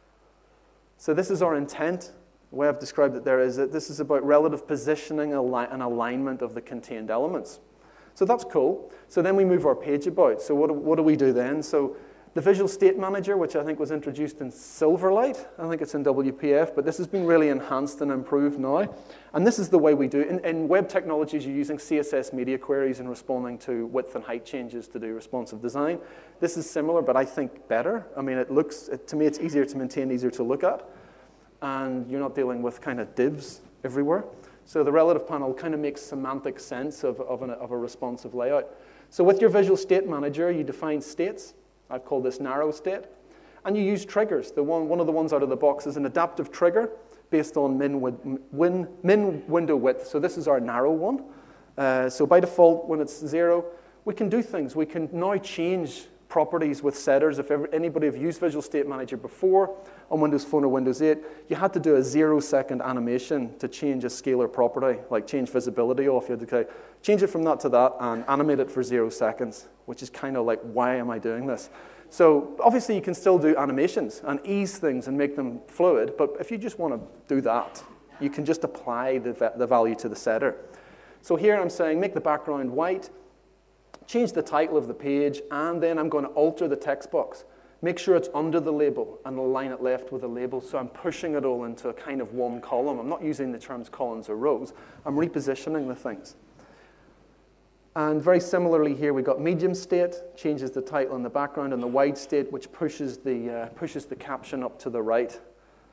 S1: So this is our intent. The way I've described it there is that this is about relative positioning and alignment of the contained elements. So that's cool. So then we move our page about. So what, what do we do then? So the Visual State Manager, which I think was introduced in Silverlight, I think it's in W P F, but this has been really enhanced and improved now. And this is the way we do it. In, in web technologies, you're using C S S media queries and responding to width and height changes to do responsive design. This is similar, but I think better. I mean, it looks, it, to me, it's easier to maintain, easier to look at. And you're not dealing with kind of divs everywhere. So the relative panel kind of makes semantic sense of, of, an, of a responsive layout. So with your Visual State Manager, you define states. I've called this narrow state. And you use triggers. The one, one of the ones out of the box is an adaptive trigger based on min, win, min window width. So this is our narrow one. Uh, so by default, when it's zero, we can do things. We can now change properties with setters. If ever, anybody have used Visual State Manager before on Windows Phone or Windows eight, you had to do a zero-second animation to change a scalar property, like change visibility off. You had to okay, change it from that to that and animate it for zero seconds, which is kind of like, why am I doing this? So obviously you can still do animations and ease things and make them fluid, but if you just want to do that, you can just apply the, the value to the setter. So here I'm saying make the background white, change the title of the page, and then I'm going to alter the text box. Make sure it's under the label and align it left with the label, so I'm pushing it all into a kind of one column. I'm not using the terms columns or rows. I'm repositioning the things. And very similarly here, we've got medium state, changes the title and the background, and the wide state, which pushes the, uh, pushes the caption up to the right.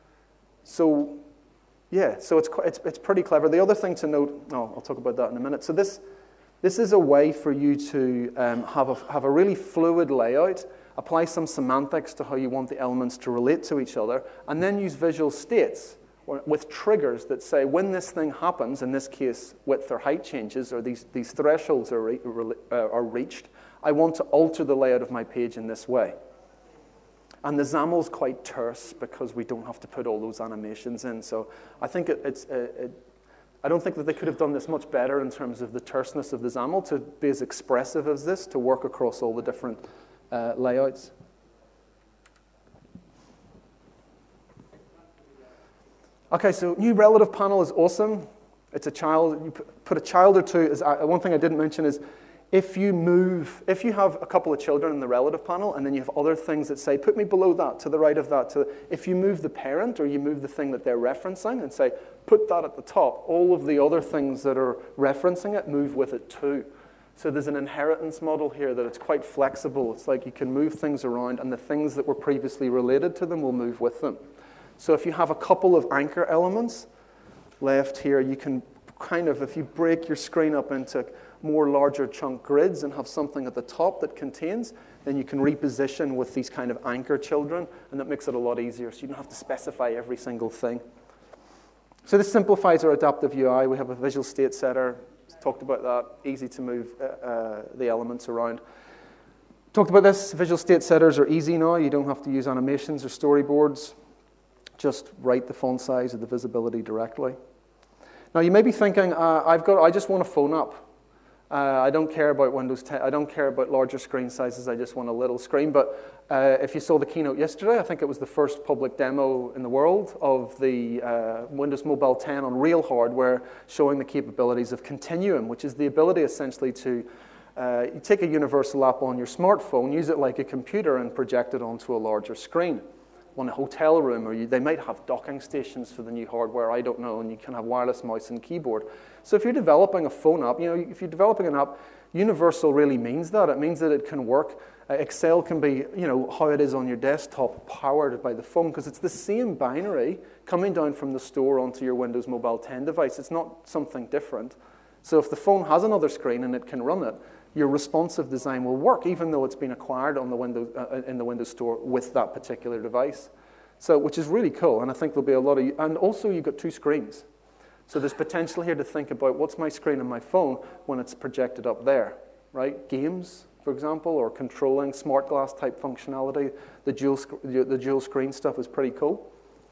S1: so, yeah, so it's, quite, it's, it's pretty clever. The other thing to note, oh, I'll talk about that in a minute. So this, this is a way for you to um, have, a, have a really fluid layout, apply some semantics to how you want the elements to relate to each other, and then use visual states with triggers that say when this thing happens, in this case width or height changes, or these, these thresholds are, re, uh, are reached, I want to alter the layout of my page in this way. And the XAML's quite terse because we don't have to put all those animations in. So I think it, it's, uh, it, I don't think that they could have done this much better in terms of the terseness of the XAML to be as expressive as this, to work across all the different uh, layouts. Okay, so new relative panel is awesome. It's a child. You put a child or two. Is, uh, one thing I didn't mention is if you move, if you have a couple of children in the relative panel and then you have other things that say, put me below that, to the right of that, to, if you move the parent or you move the thing that they're referencing and say, put that at the top, all of the other things that are referencing it move with it too. So there's an inheritance model here that it's quite flexible. It's like you can move things around and the things that were previously related to them will move with them. So if you have a couple of anchor elements left here, you can kind of, if you break your screen up into more larger chunk grids and have something at the top that contains, then you can reposition with these kind of anchor children, and that makes it a lot easier. So you don't have to specify every single thing. So this simplifies our adaptive U I. We have a visual state setter. Talked about that. Easy to move uh, uh, the elements around. Talked about this. Visual state setters are easy now. You don't have to use animations or storyboards. Just write the font size or the visibility directly. Now you may be thinking, uh, I've got, I just want a phone app. Uh, I don't care about Windows ten. I don't care about larger screen sizes. I just want a little screen. But uh, if you saw the keynote yesterday, I think it was the first public demo in the world of the uh, Windows Mobile ten on real hardware, showing the capabilities of Continuum, which is the ability essentially to uh, you take a universal app on your smartphone, use it like a computer, and project it onto a larger screen. On a hotel room, or you, they might have docking stations for the new hardware, I don't know, and you can have wireless mouse and keyboard. So if you're developing a phone app, you know, if you're developing an app, universal really means that. It means that it can work. Uh, Excel can be, you know, how it is on your desktop, powered by the phone, because it's the same binary coming down from the store onto your Windows Mobile ten device. It's not something different. So if the phone has another screen and it can run it, your responsive design will work, even though it's been acquired on the Windows, uh, in the Windows Store with that particular device. So, which is really cool, and I think there'll be a lot of, and also you've got two screens. So there's potential here to think about what's my screen on my phone when it's projected up there, right? Games, for example, or controlling smart glass type functionality. The dual, the dual screen stuff is pretty cool.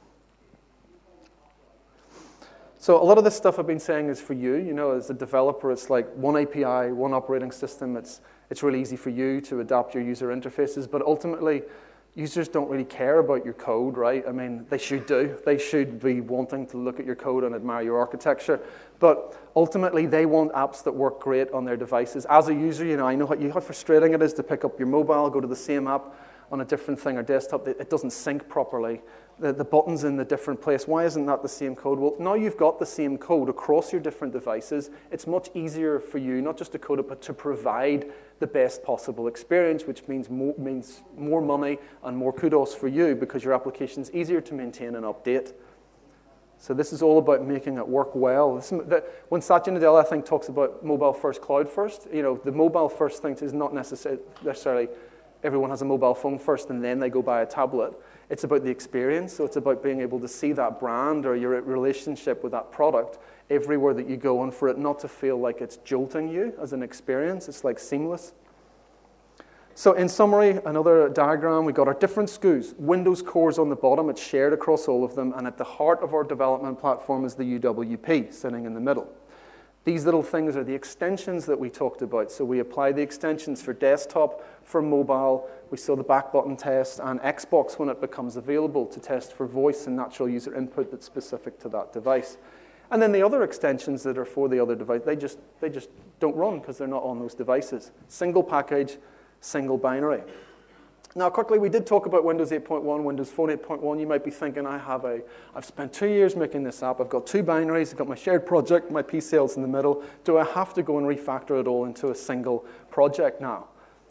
S1: So a lot of this stuff I've been saying is for you. You know, as a developer, it's like one A P I, one operating system. It's, it's really easy for you to adapt your user interfaces, but ultimately, users don't really care about your code, right? I mean, they should do. They should be wanting to look at your code and admire your architecture, but ultimately, they want apps that work great on their devices. As a user, you know, I know how, you, how frustrating it is to pick up your mobile, go to the same app on a different thing or desktop. It doesn't sync properly. The, the button's in the different place. Why isn't that the same code? Well, now you've got the same code across your different devices. It's much easier for you, not just to code it, but to provide the best possible experience, which means more, means more money and more kudos for you because your application's easier to maintain and update. So this is all about making it work well. This, the, when Satya Nadella, I think, talks about mobile first, cloud first, you know, the mobile first thing is not necessarily, necessarily everyone has a mobile phone first and then they go buy a tablet. It's about the experience, so it's about being able to see that brand or your relationship with that product everywhere that you go, and for it not to feel like it's jolting you as an experience. It's like seamless. So in summary, another diagram, we got our different S K Us. Windows cores on the bottom, it's shared across all of them, and at the heart of our development platform is the U W P, sitting in the middle. These little things are the extensions that we talked about. So we apply the extensions for desktop, for mobile. We saw the back button test, and Xbox when it becomes available to test for voice and natural user input that's specific to that device. And then the other extensions that are for the other device, they just, they just don't run because they're not on those devices. Single package, single binary. Now, quickly, we did talk about Windows eight point one, Windows Phone eight point one. You might be thinking, I have a, I've spent two years making this app. I've got two binaries. I've got my shared project, my P sales in the middle. Do I have to go and refactor it all into a single project now?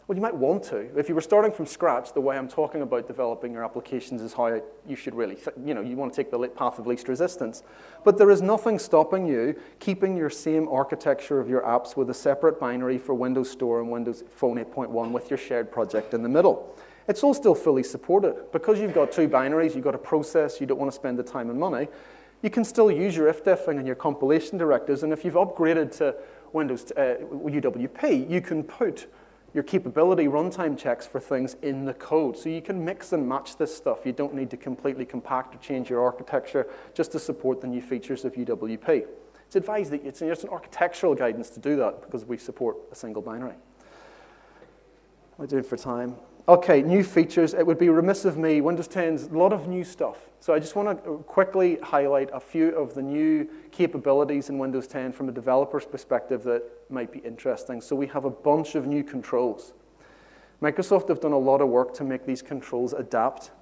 S1: Well, you might want to. If you were starting from scratch, the way I'm talking about developing your applications is how you should really, th you know, you want to take the path of least resistance. But there is nothing stopping you keeping your same architecture of your apps with a separate binary for Windows Store and Windows Phone eight point one with your shared project in the middle. It's all still fully supported. Because you've got two binaries, you've got a process, you don't want to spend the time and money, you can still use your if-diffing and your compilation directives, and if you've upgraded to Windows uh, U W P, you can put your capability runtime checks for things in the code. So you can mix and match this stuff. You don't need to completely compact or change your architecture just to support the new features of U W P. It's advised that it's just an architectural guidance to do that because we support a single binary. What am I doing for time? Okay, new features. It would be remiss of me. Windows ten's a lot of new stuff. So I just want to quickly highlight a few of the new capabilities in Windows ten from a developer's perspective that might be interesting. So we have a bunch of new controls. Microsoft have done a lot of work to make these controls adapt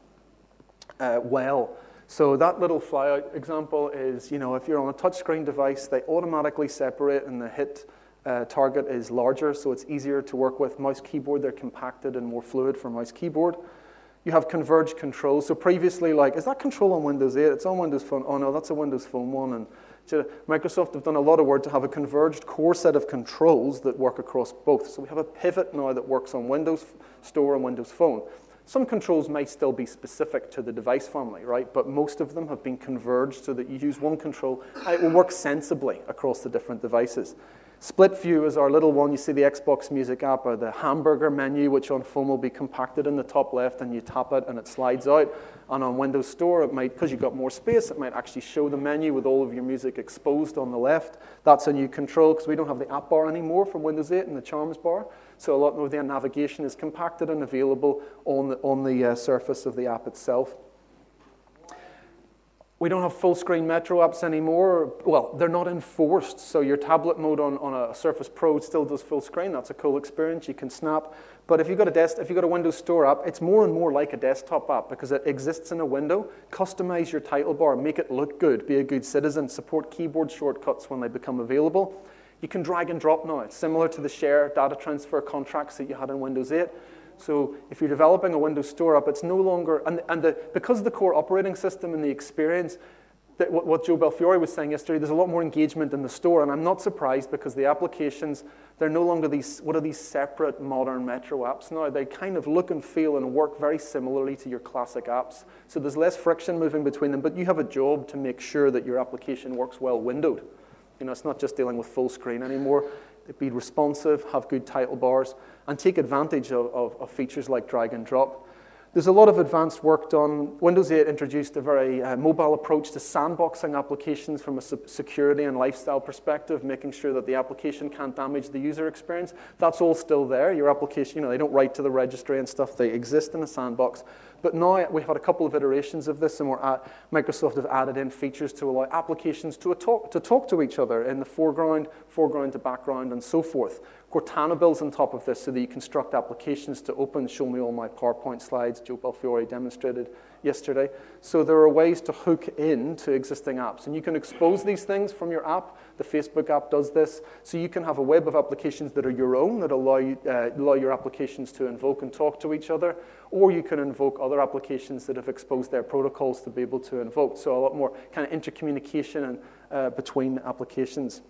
S1: uh, well. So that little flyout example is, you know, if you're on a touchscreen device, they automatically separate and the hit Uh, target is larger, so it's easier to work with. Mouse keyboard, they're compacted and more fluid for mouse keyboard. You have converged controls. So previously, like, is that control on Windows eight? It's on Windows Phone. Oh no, that's a Windows Phone one. And so Microsoft have done a lot of work to have a converged core set of controls that work across both. So we have a pivot now that works on Windows Store and Windows Phone. Some controls might still be specific to the device family, right? But most of them have been converged so that you use one control and it will work sensibly across the different devices. Split view is our little one. You see the Xbox Music app or the hamburger menu, which on phone will be compacted in the top left, and you tap it and it slides out. And on Windows Store, it might, because you've got more space, it might actually show the menu with all of your music exposed on the left. That's a new control because we don't have the app bar anymore from Windows eight and the Charms bar. So a lot more of the navigation is compacted and available on the, on the uh, surface of the app itself. We don't have full-screen Metro apps anymore. Well, they're not enforced, so your tablet mode on, on a Surface Pro still does full screen. That's a cool experience. You can snap. But if you've got a desk, if you've got a Windows Store app, it's more and more like a desktop app because it exists in a window. Customize your title bar, make it look good, be a good citizen, support keyboard shortcuts when they become available. You can drag and drop now. It's similar to the share data transfer contracts that you had in Windows eight. So if you're developing a Windows Store app, it's no longer, and, and the, because of the core operating system and the experience, that what, what Joe Belfiore was saying yesterday, there's a lot more engagement in the store, and I'm not surprised because the applications, they're no longer these, what are these separate modern Metro apps now? They kind of look and feel and work very similarly to your classic apps. So there's less friction moving between them, but you have a job to make sure that your application works well windowed. You know, it's not just dealing with full screen anymore. Be responsive, have good title bars, and take advantage of, of, of features like drag and drop. There's a lot of advanced work done. Windows eight introduced a very uh, mobile approach to sandboxing applications from a security and lifestyle perspective, making sure that the application can't damage the user experience. That's all still there. Your application, you know, they don't write to the registry and stuff. They exist in a sandbox. But now we've had a couple of iterations of this, and we're at, Microsoft have added in features to allow applications to talk, to talk to each other in the foreground, foreground to background, and so forth. Cortana builds on top of this so that you construct applications to open, show me all my PowerPoint slides, Joe Belfiore demonstrated yesterday. So there are ways to hook in to existing apps. And you can expose these things from your app. The Facebook app does this. So you can have a web of applications that are your own, that allow, you, uh, allow your applications to invoke and talk to each other. Or you can invoke other applications that have exposed their protocols to be able to invoke. So a lot more kind of intercommunication and, uh, between applications.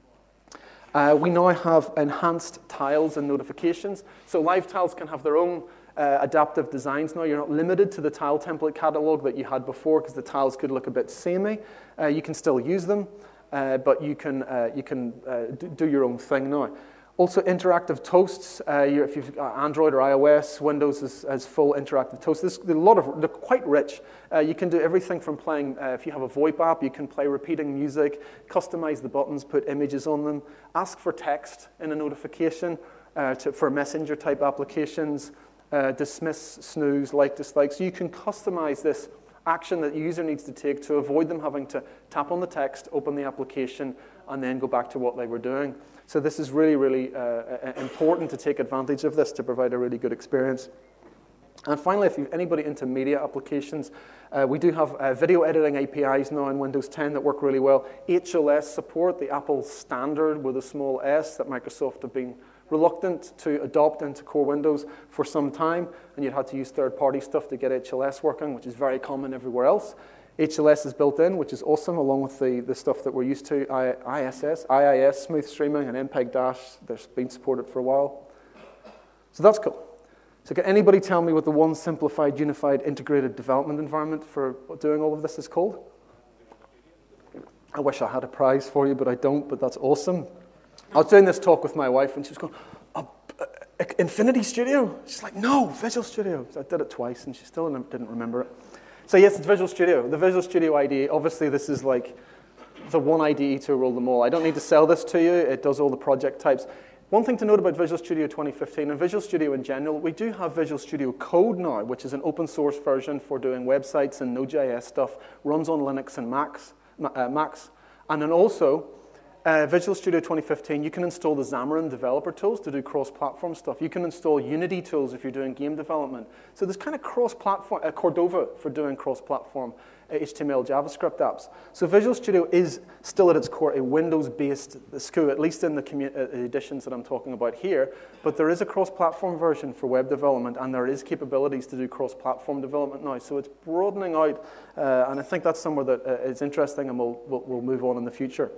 S1: Uh, we now have enhanced tiles and notifications. So live tiles can have their own uh, adaptive designs now. You're not limited to the tile template catalog that you had before because the tiles could look a bit samey. Uh, you can still use them, uh, but you can, uh, you can uh, do your own thing now. Also, interactive toasts. Uh, if you've got Android or iOS, Windows has, has full interactive toasts. There's a lot of, they're quite rich. Uh, you can do everything from playing, uh, if you have a VoIP app, you can play repeating music, customize the buttons, put images on them, ask for text in a notification uh, to, for messenger type applications, uh, dismiss, snooze, like, dislike. So you can customize this action that the user needs to take to avoid them having to tap on the text, open the application, and then go back to what they were doing. So this is really, really uh, important to take advantage of this to provide a really good experience. And finally, if you've anybody into media applications, uh, we do have uh, video editing A P Is now in Windows ten that work really well. H L S support, the Apple standard with a small s that Microsoft have been reluctant to adopt into core Windows for some time, and you'd had to use third-party stuff to get H L S working, which is very common everywhere else. H L S is built in, which is awesome, along with the, the stuff that we're used to, I S S, I I S, smooth streaming, and M P E G Dash. They've been supported for a while. So that's cool. So can anybody tell me what the one simplified, unified, integrated development environment for doing all of this is called? I wish I had a prize for you, but I don't, but that's awesome. I was doing this talk with my wife, and she was going, oh, uh, Infinity Studio? She's like, no, Visual Studio. So I did it twice, and she still didn't remember it. So yes, it's Visual Studio. The Visual Studio I D E, obviously this is like the one I D E to rule them all. I don't need to sell this to you. It does all the project types. One thing to note about Visual Studio twenty fifteen and Visual Studio in general, we do have Visual Studio Code now, which is an open source version for doing websites and Node.js stuff, runs on Linux and Macs. Uh, Macs. And then also, uh, Visual Studio twenty fifteen, you can install the Xamarin developer tools to do cross-platform stuff. You can install Unity tools if you're doing game development. So there's kind of cross-platform, uh, Cordova for doing cross-platform H T M L, JavaScript apps. So Visual Studio is still at its core a Windows-based S K U, at least in the uh, editions that I'm talking about here. But there is a cross-platform version for web development, and there is capabilities to do cross-platform development now. So it's broadening out, uh, and I think that's somewhere that uh, is interesting, and we'll, we'll, we'll move on in the future.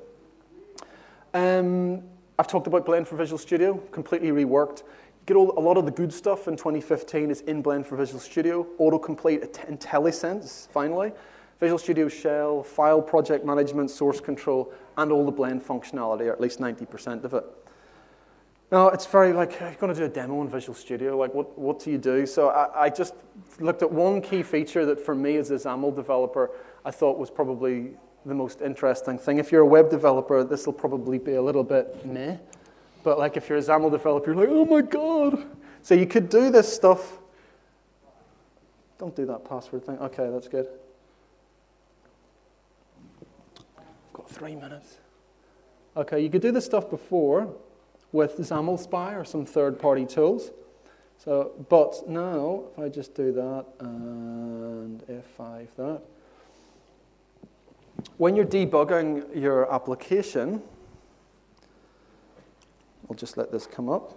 S1: Um, I've talked about Blend for Visual Studio, completely reworked. Get all, a lot of the good stuff in twenty fifteen is in Blend for Visual Studio. Autocomplete, IntelliSense, finally. Visual Studio Shell, file project management, source control, and all the Blend functionality, or at least ninety percent of it. Now, it's very like, you're going to do a demo in Visual Studio, like what, what do you do? So I, I just looked at one key feature that for me as a XAML developer, I thought was probably the most interesting thing. If you're a web developer, this will probably be a little bit meh. But like if you're a XAML developer, you're like, oh my God. So you could do this stuff. Don't do that password thing. Okay, that's good. Got three minutes. Okay, you could do this stuff before with XAML Spy or some third-party tools. So, but now, if I just do that and F five that, when you're debugging your application, I'll just let this come up.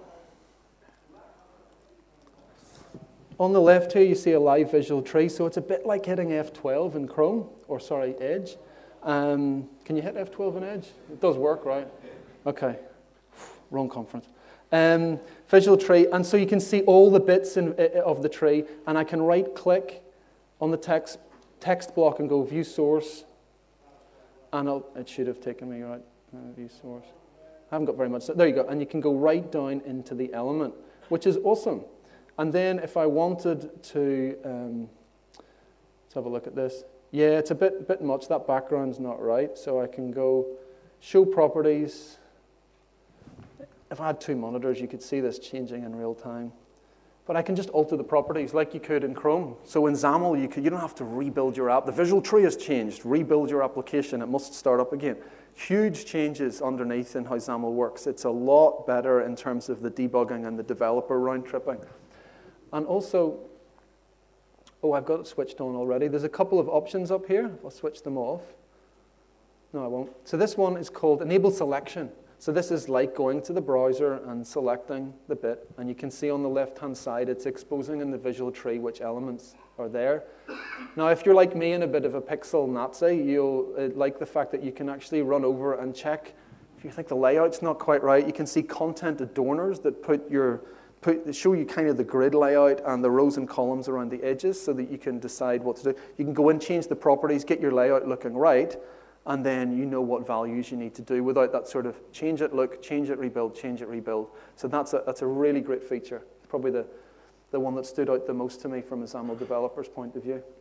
S1: On the left here, you see a live visual tree, so it's a bit like hitting F twelve in Chrome, or sorry, Edge. Um, can you hit F twelve in Edge? It does work, right? Okay. Wrong conference. Um, visual tree, and so you can see all the bits in, of the tree, and I can right-click on the text, text block and go View Source, and I'll, it should have taken me right, uh, View Source. I haven't got very much. So there you go, and you can go right down into the element, which is awesome. And then if I wanted to, um, let's have a look at this. Yeah, it's a bit, bit much. That background's not right. So I can go Show Properties. If I had two monitors, you could see this changing in real time. But I can just alter the properties like you could in Chrome. So in XAML, you, could, you don't have to rebuild your app. The visual tree has changed. Rebuild your application. It must start up again. Huge changes underneath in how XAML works. It's a lot better in terms of the debugging and the developer round-tripping. And also, oh, I've got it switched on already. There's a couple of options up here. I'll switch them off. No, I won't. So this one is called Enable Selection. So this is like going to the browser and selecting the bit. And you can see on the left-hand side, it's exposing in the visual tree which elements are there. Now, if you're like me and a bit of a pixel Nazi, you'll uh, like the fact that you can actually run over and check. If you think the layout's not quite right, you can see content adorners that put your Put, show you kind of the grid layout and the rows and columns around the edges so that you can decide what to do. You can go in, change the properties, get your layout looking right, and then you know what values you need to do without that sort of change it, look, change it, rebuild, change it, rebuild. So that's a, that's a really great feature. It's probably the, the one that stood out the most to me from a XAML developer's point of view.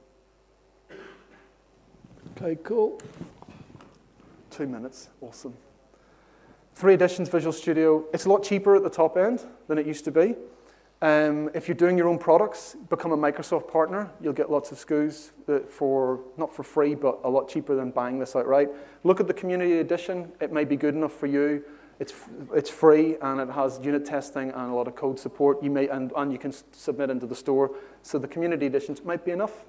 S1: Okay, cool. Two minutes, awesome. Three editions Visual Studio. It's a lot cheaper at the top end than it used to be. Um, if you're doing your own products, become a Microsoft partner. You'll get lots of S K Us for, not for free, but a lot cheaper than buying this outright. Look at the Community Edition. It may be good enough for you. It's, it's free, and it has unit testing and a lot of code support. You may, and, and you can submit into the store. So the community editions might be enough.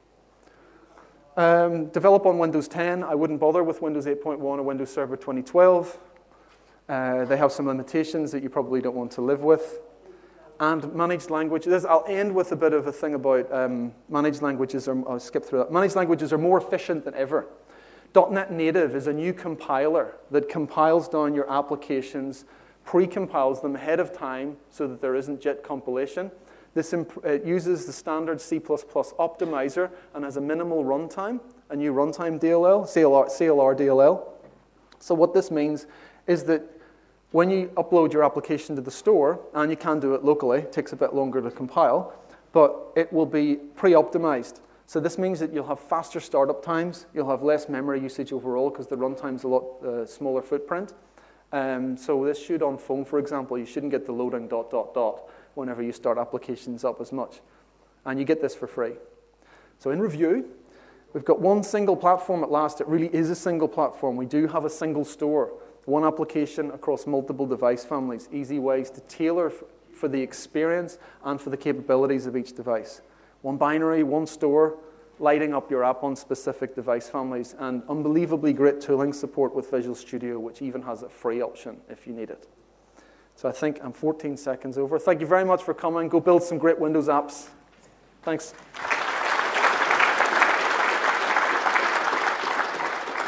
S1: Um, develop on Windows ten. I wouldn't bother with Windows eight point one or Windows Server twenty twelve. Uh, they have some limitations that you probably don't want to live with. And managed languages. I'll end with a bit of a thing about um, managed languages. Are, I'll skip through that. Managed languages are more efficient than ever. .NET Native is a new compiler that compiles down your applications, pre-compiles them ahead of time so that there isn't JIT compilation. This imp it uses the standard C plus plus optimizer and has a minimal runtime, a new runtime D L L, C L R, C L R D L L. So what this means is that when you upload your application to the store, and you can do it locally, it takes a bit longer to compile, but it will be pre-optimized. So this means that you'll have faster startup times, you'll have less memory usage overall because the runtime's a lot uh, smaller footprint. Um, so this should on phone, for example, you shouldn't get the loading dot dot dot whenever you start applications up as much. And you get this for free. So in review, we've got one single platform at last. It really is a single platform. We do have a single store, one application across multiple device families, easy ways to tailor for the experience and for the capabilities of each device. One binary, one store, lighting up your app on specific device families, and unbelievably great tooling support with Visual Studio, which even has a free option if you need it. So I think I'm fourteen seconds over. Thank you very much for coming. Go build some great Windows apps. Thanks.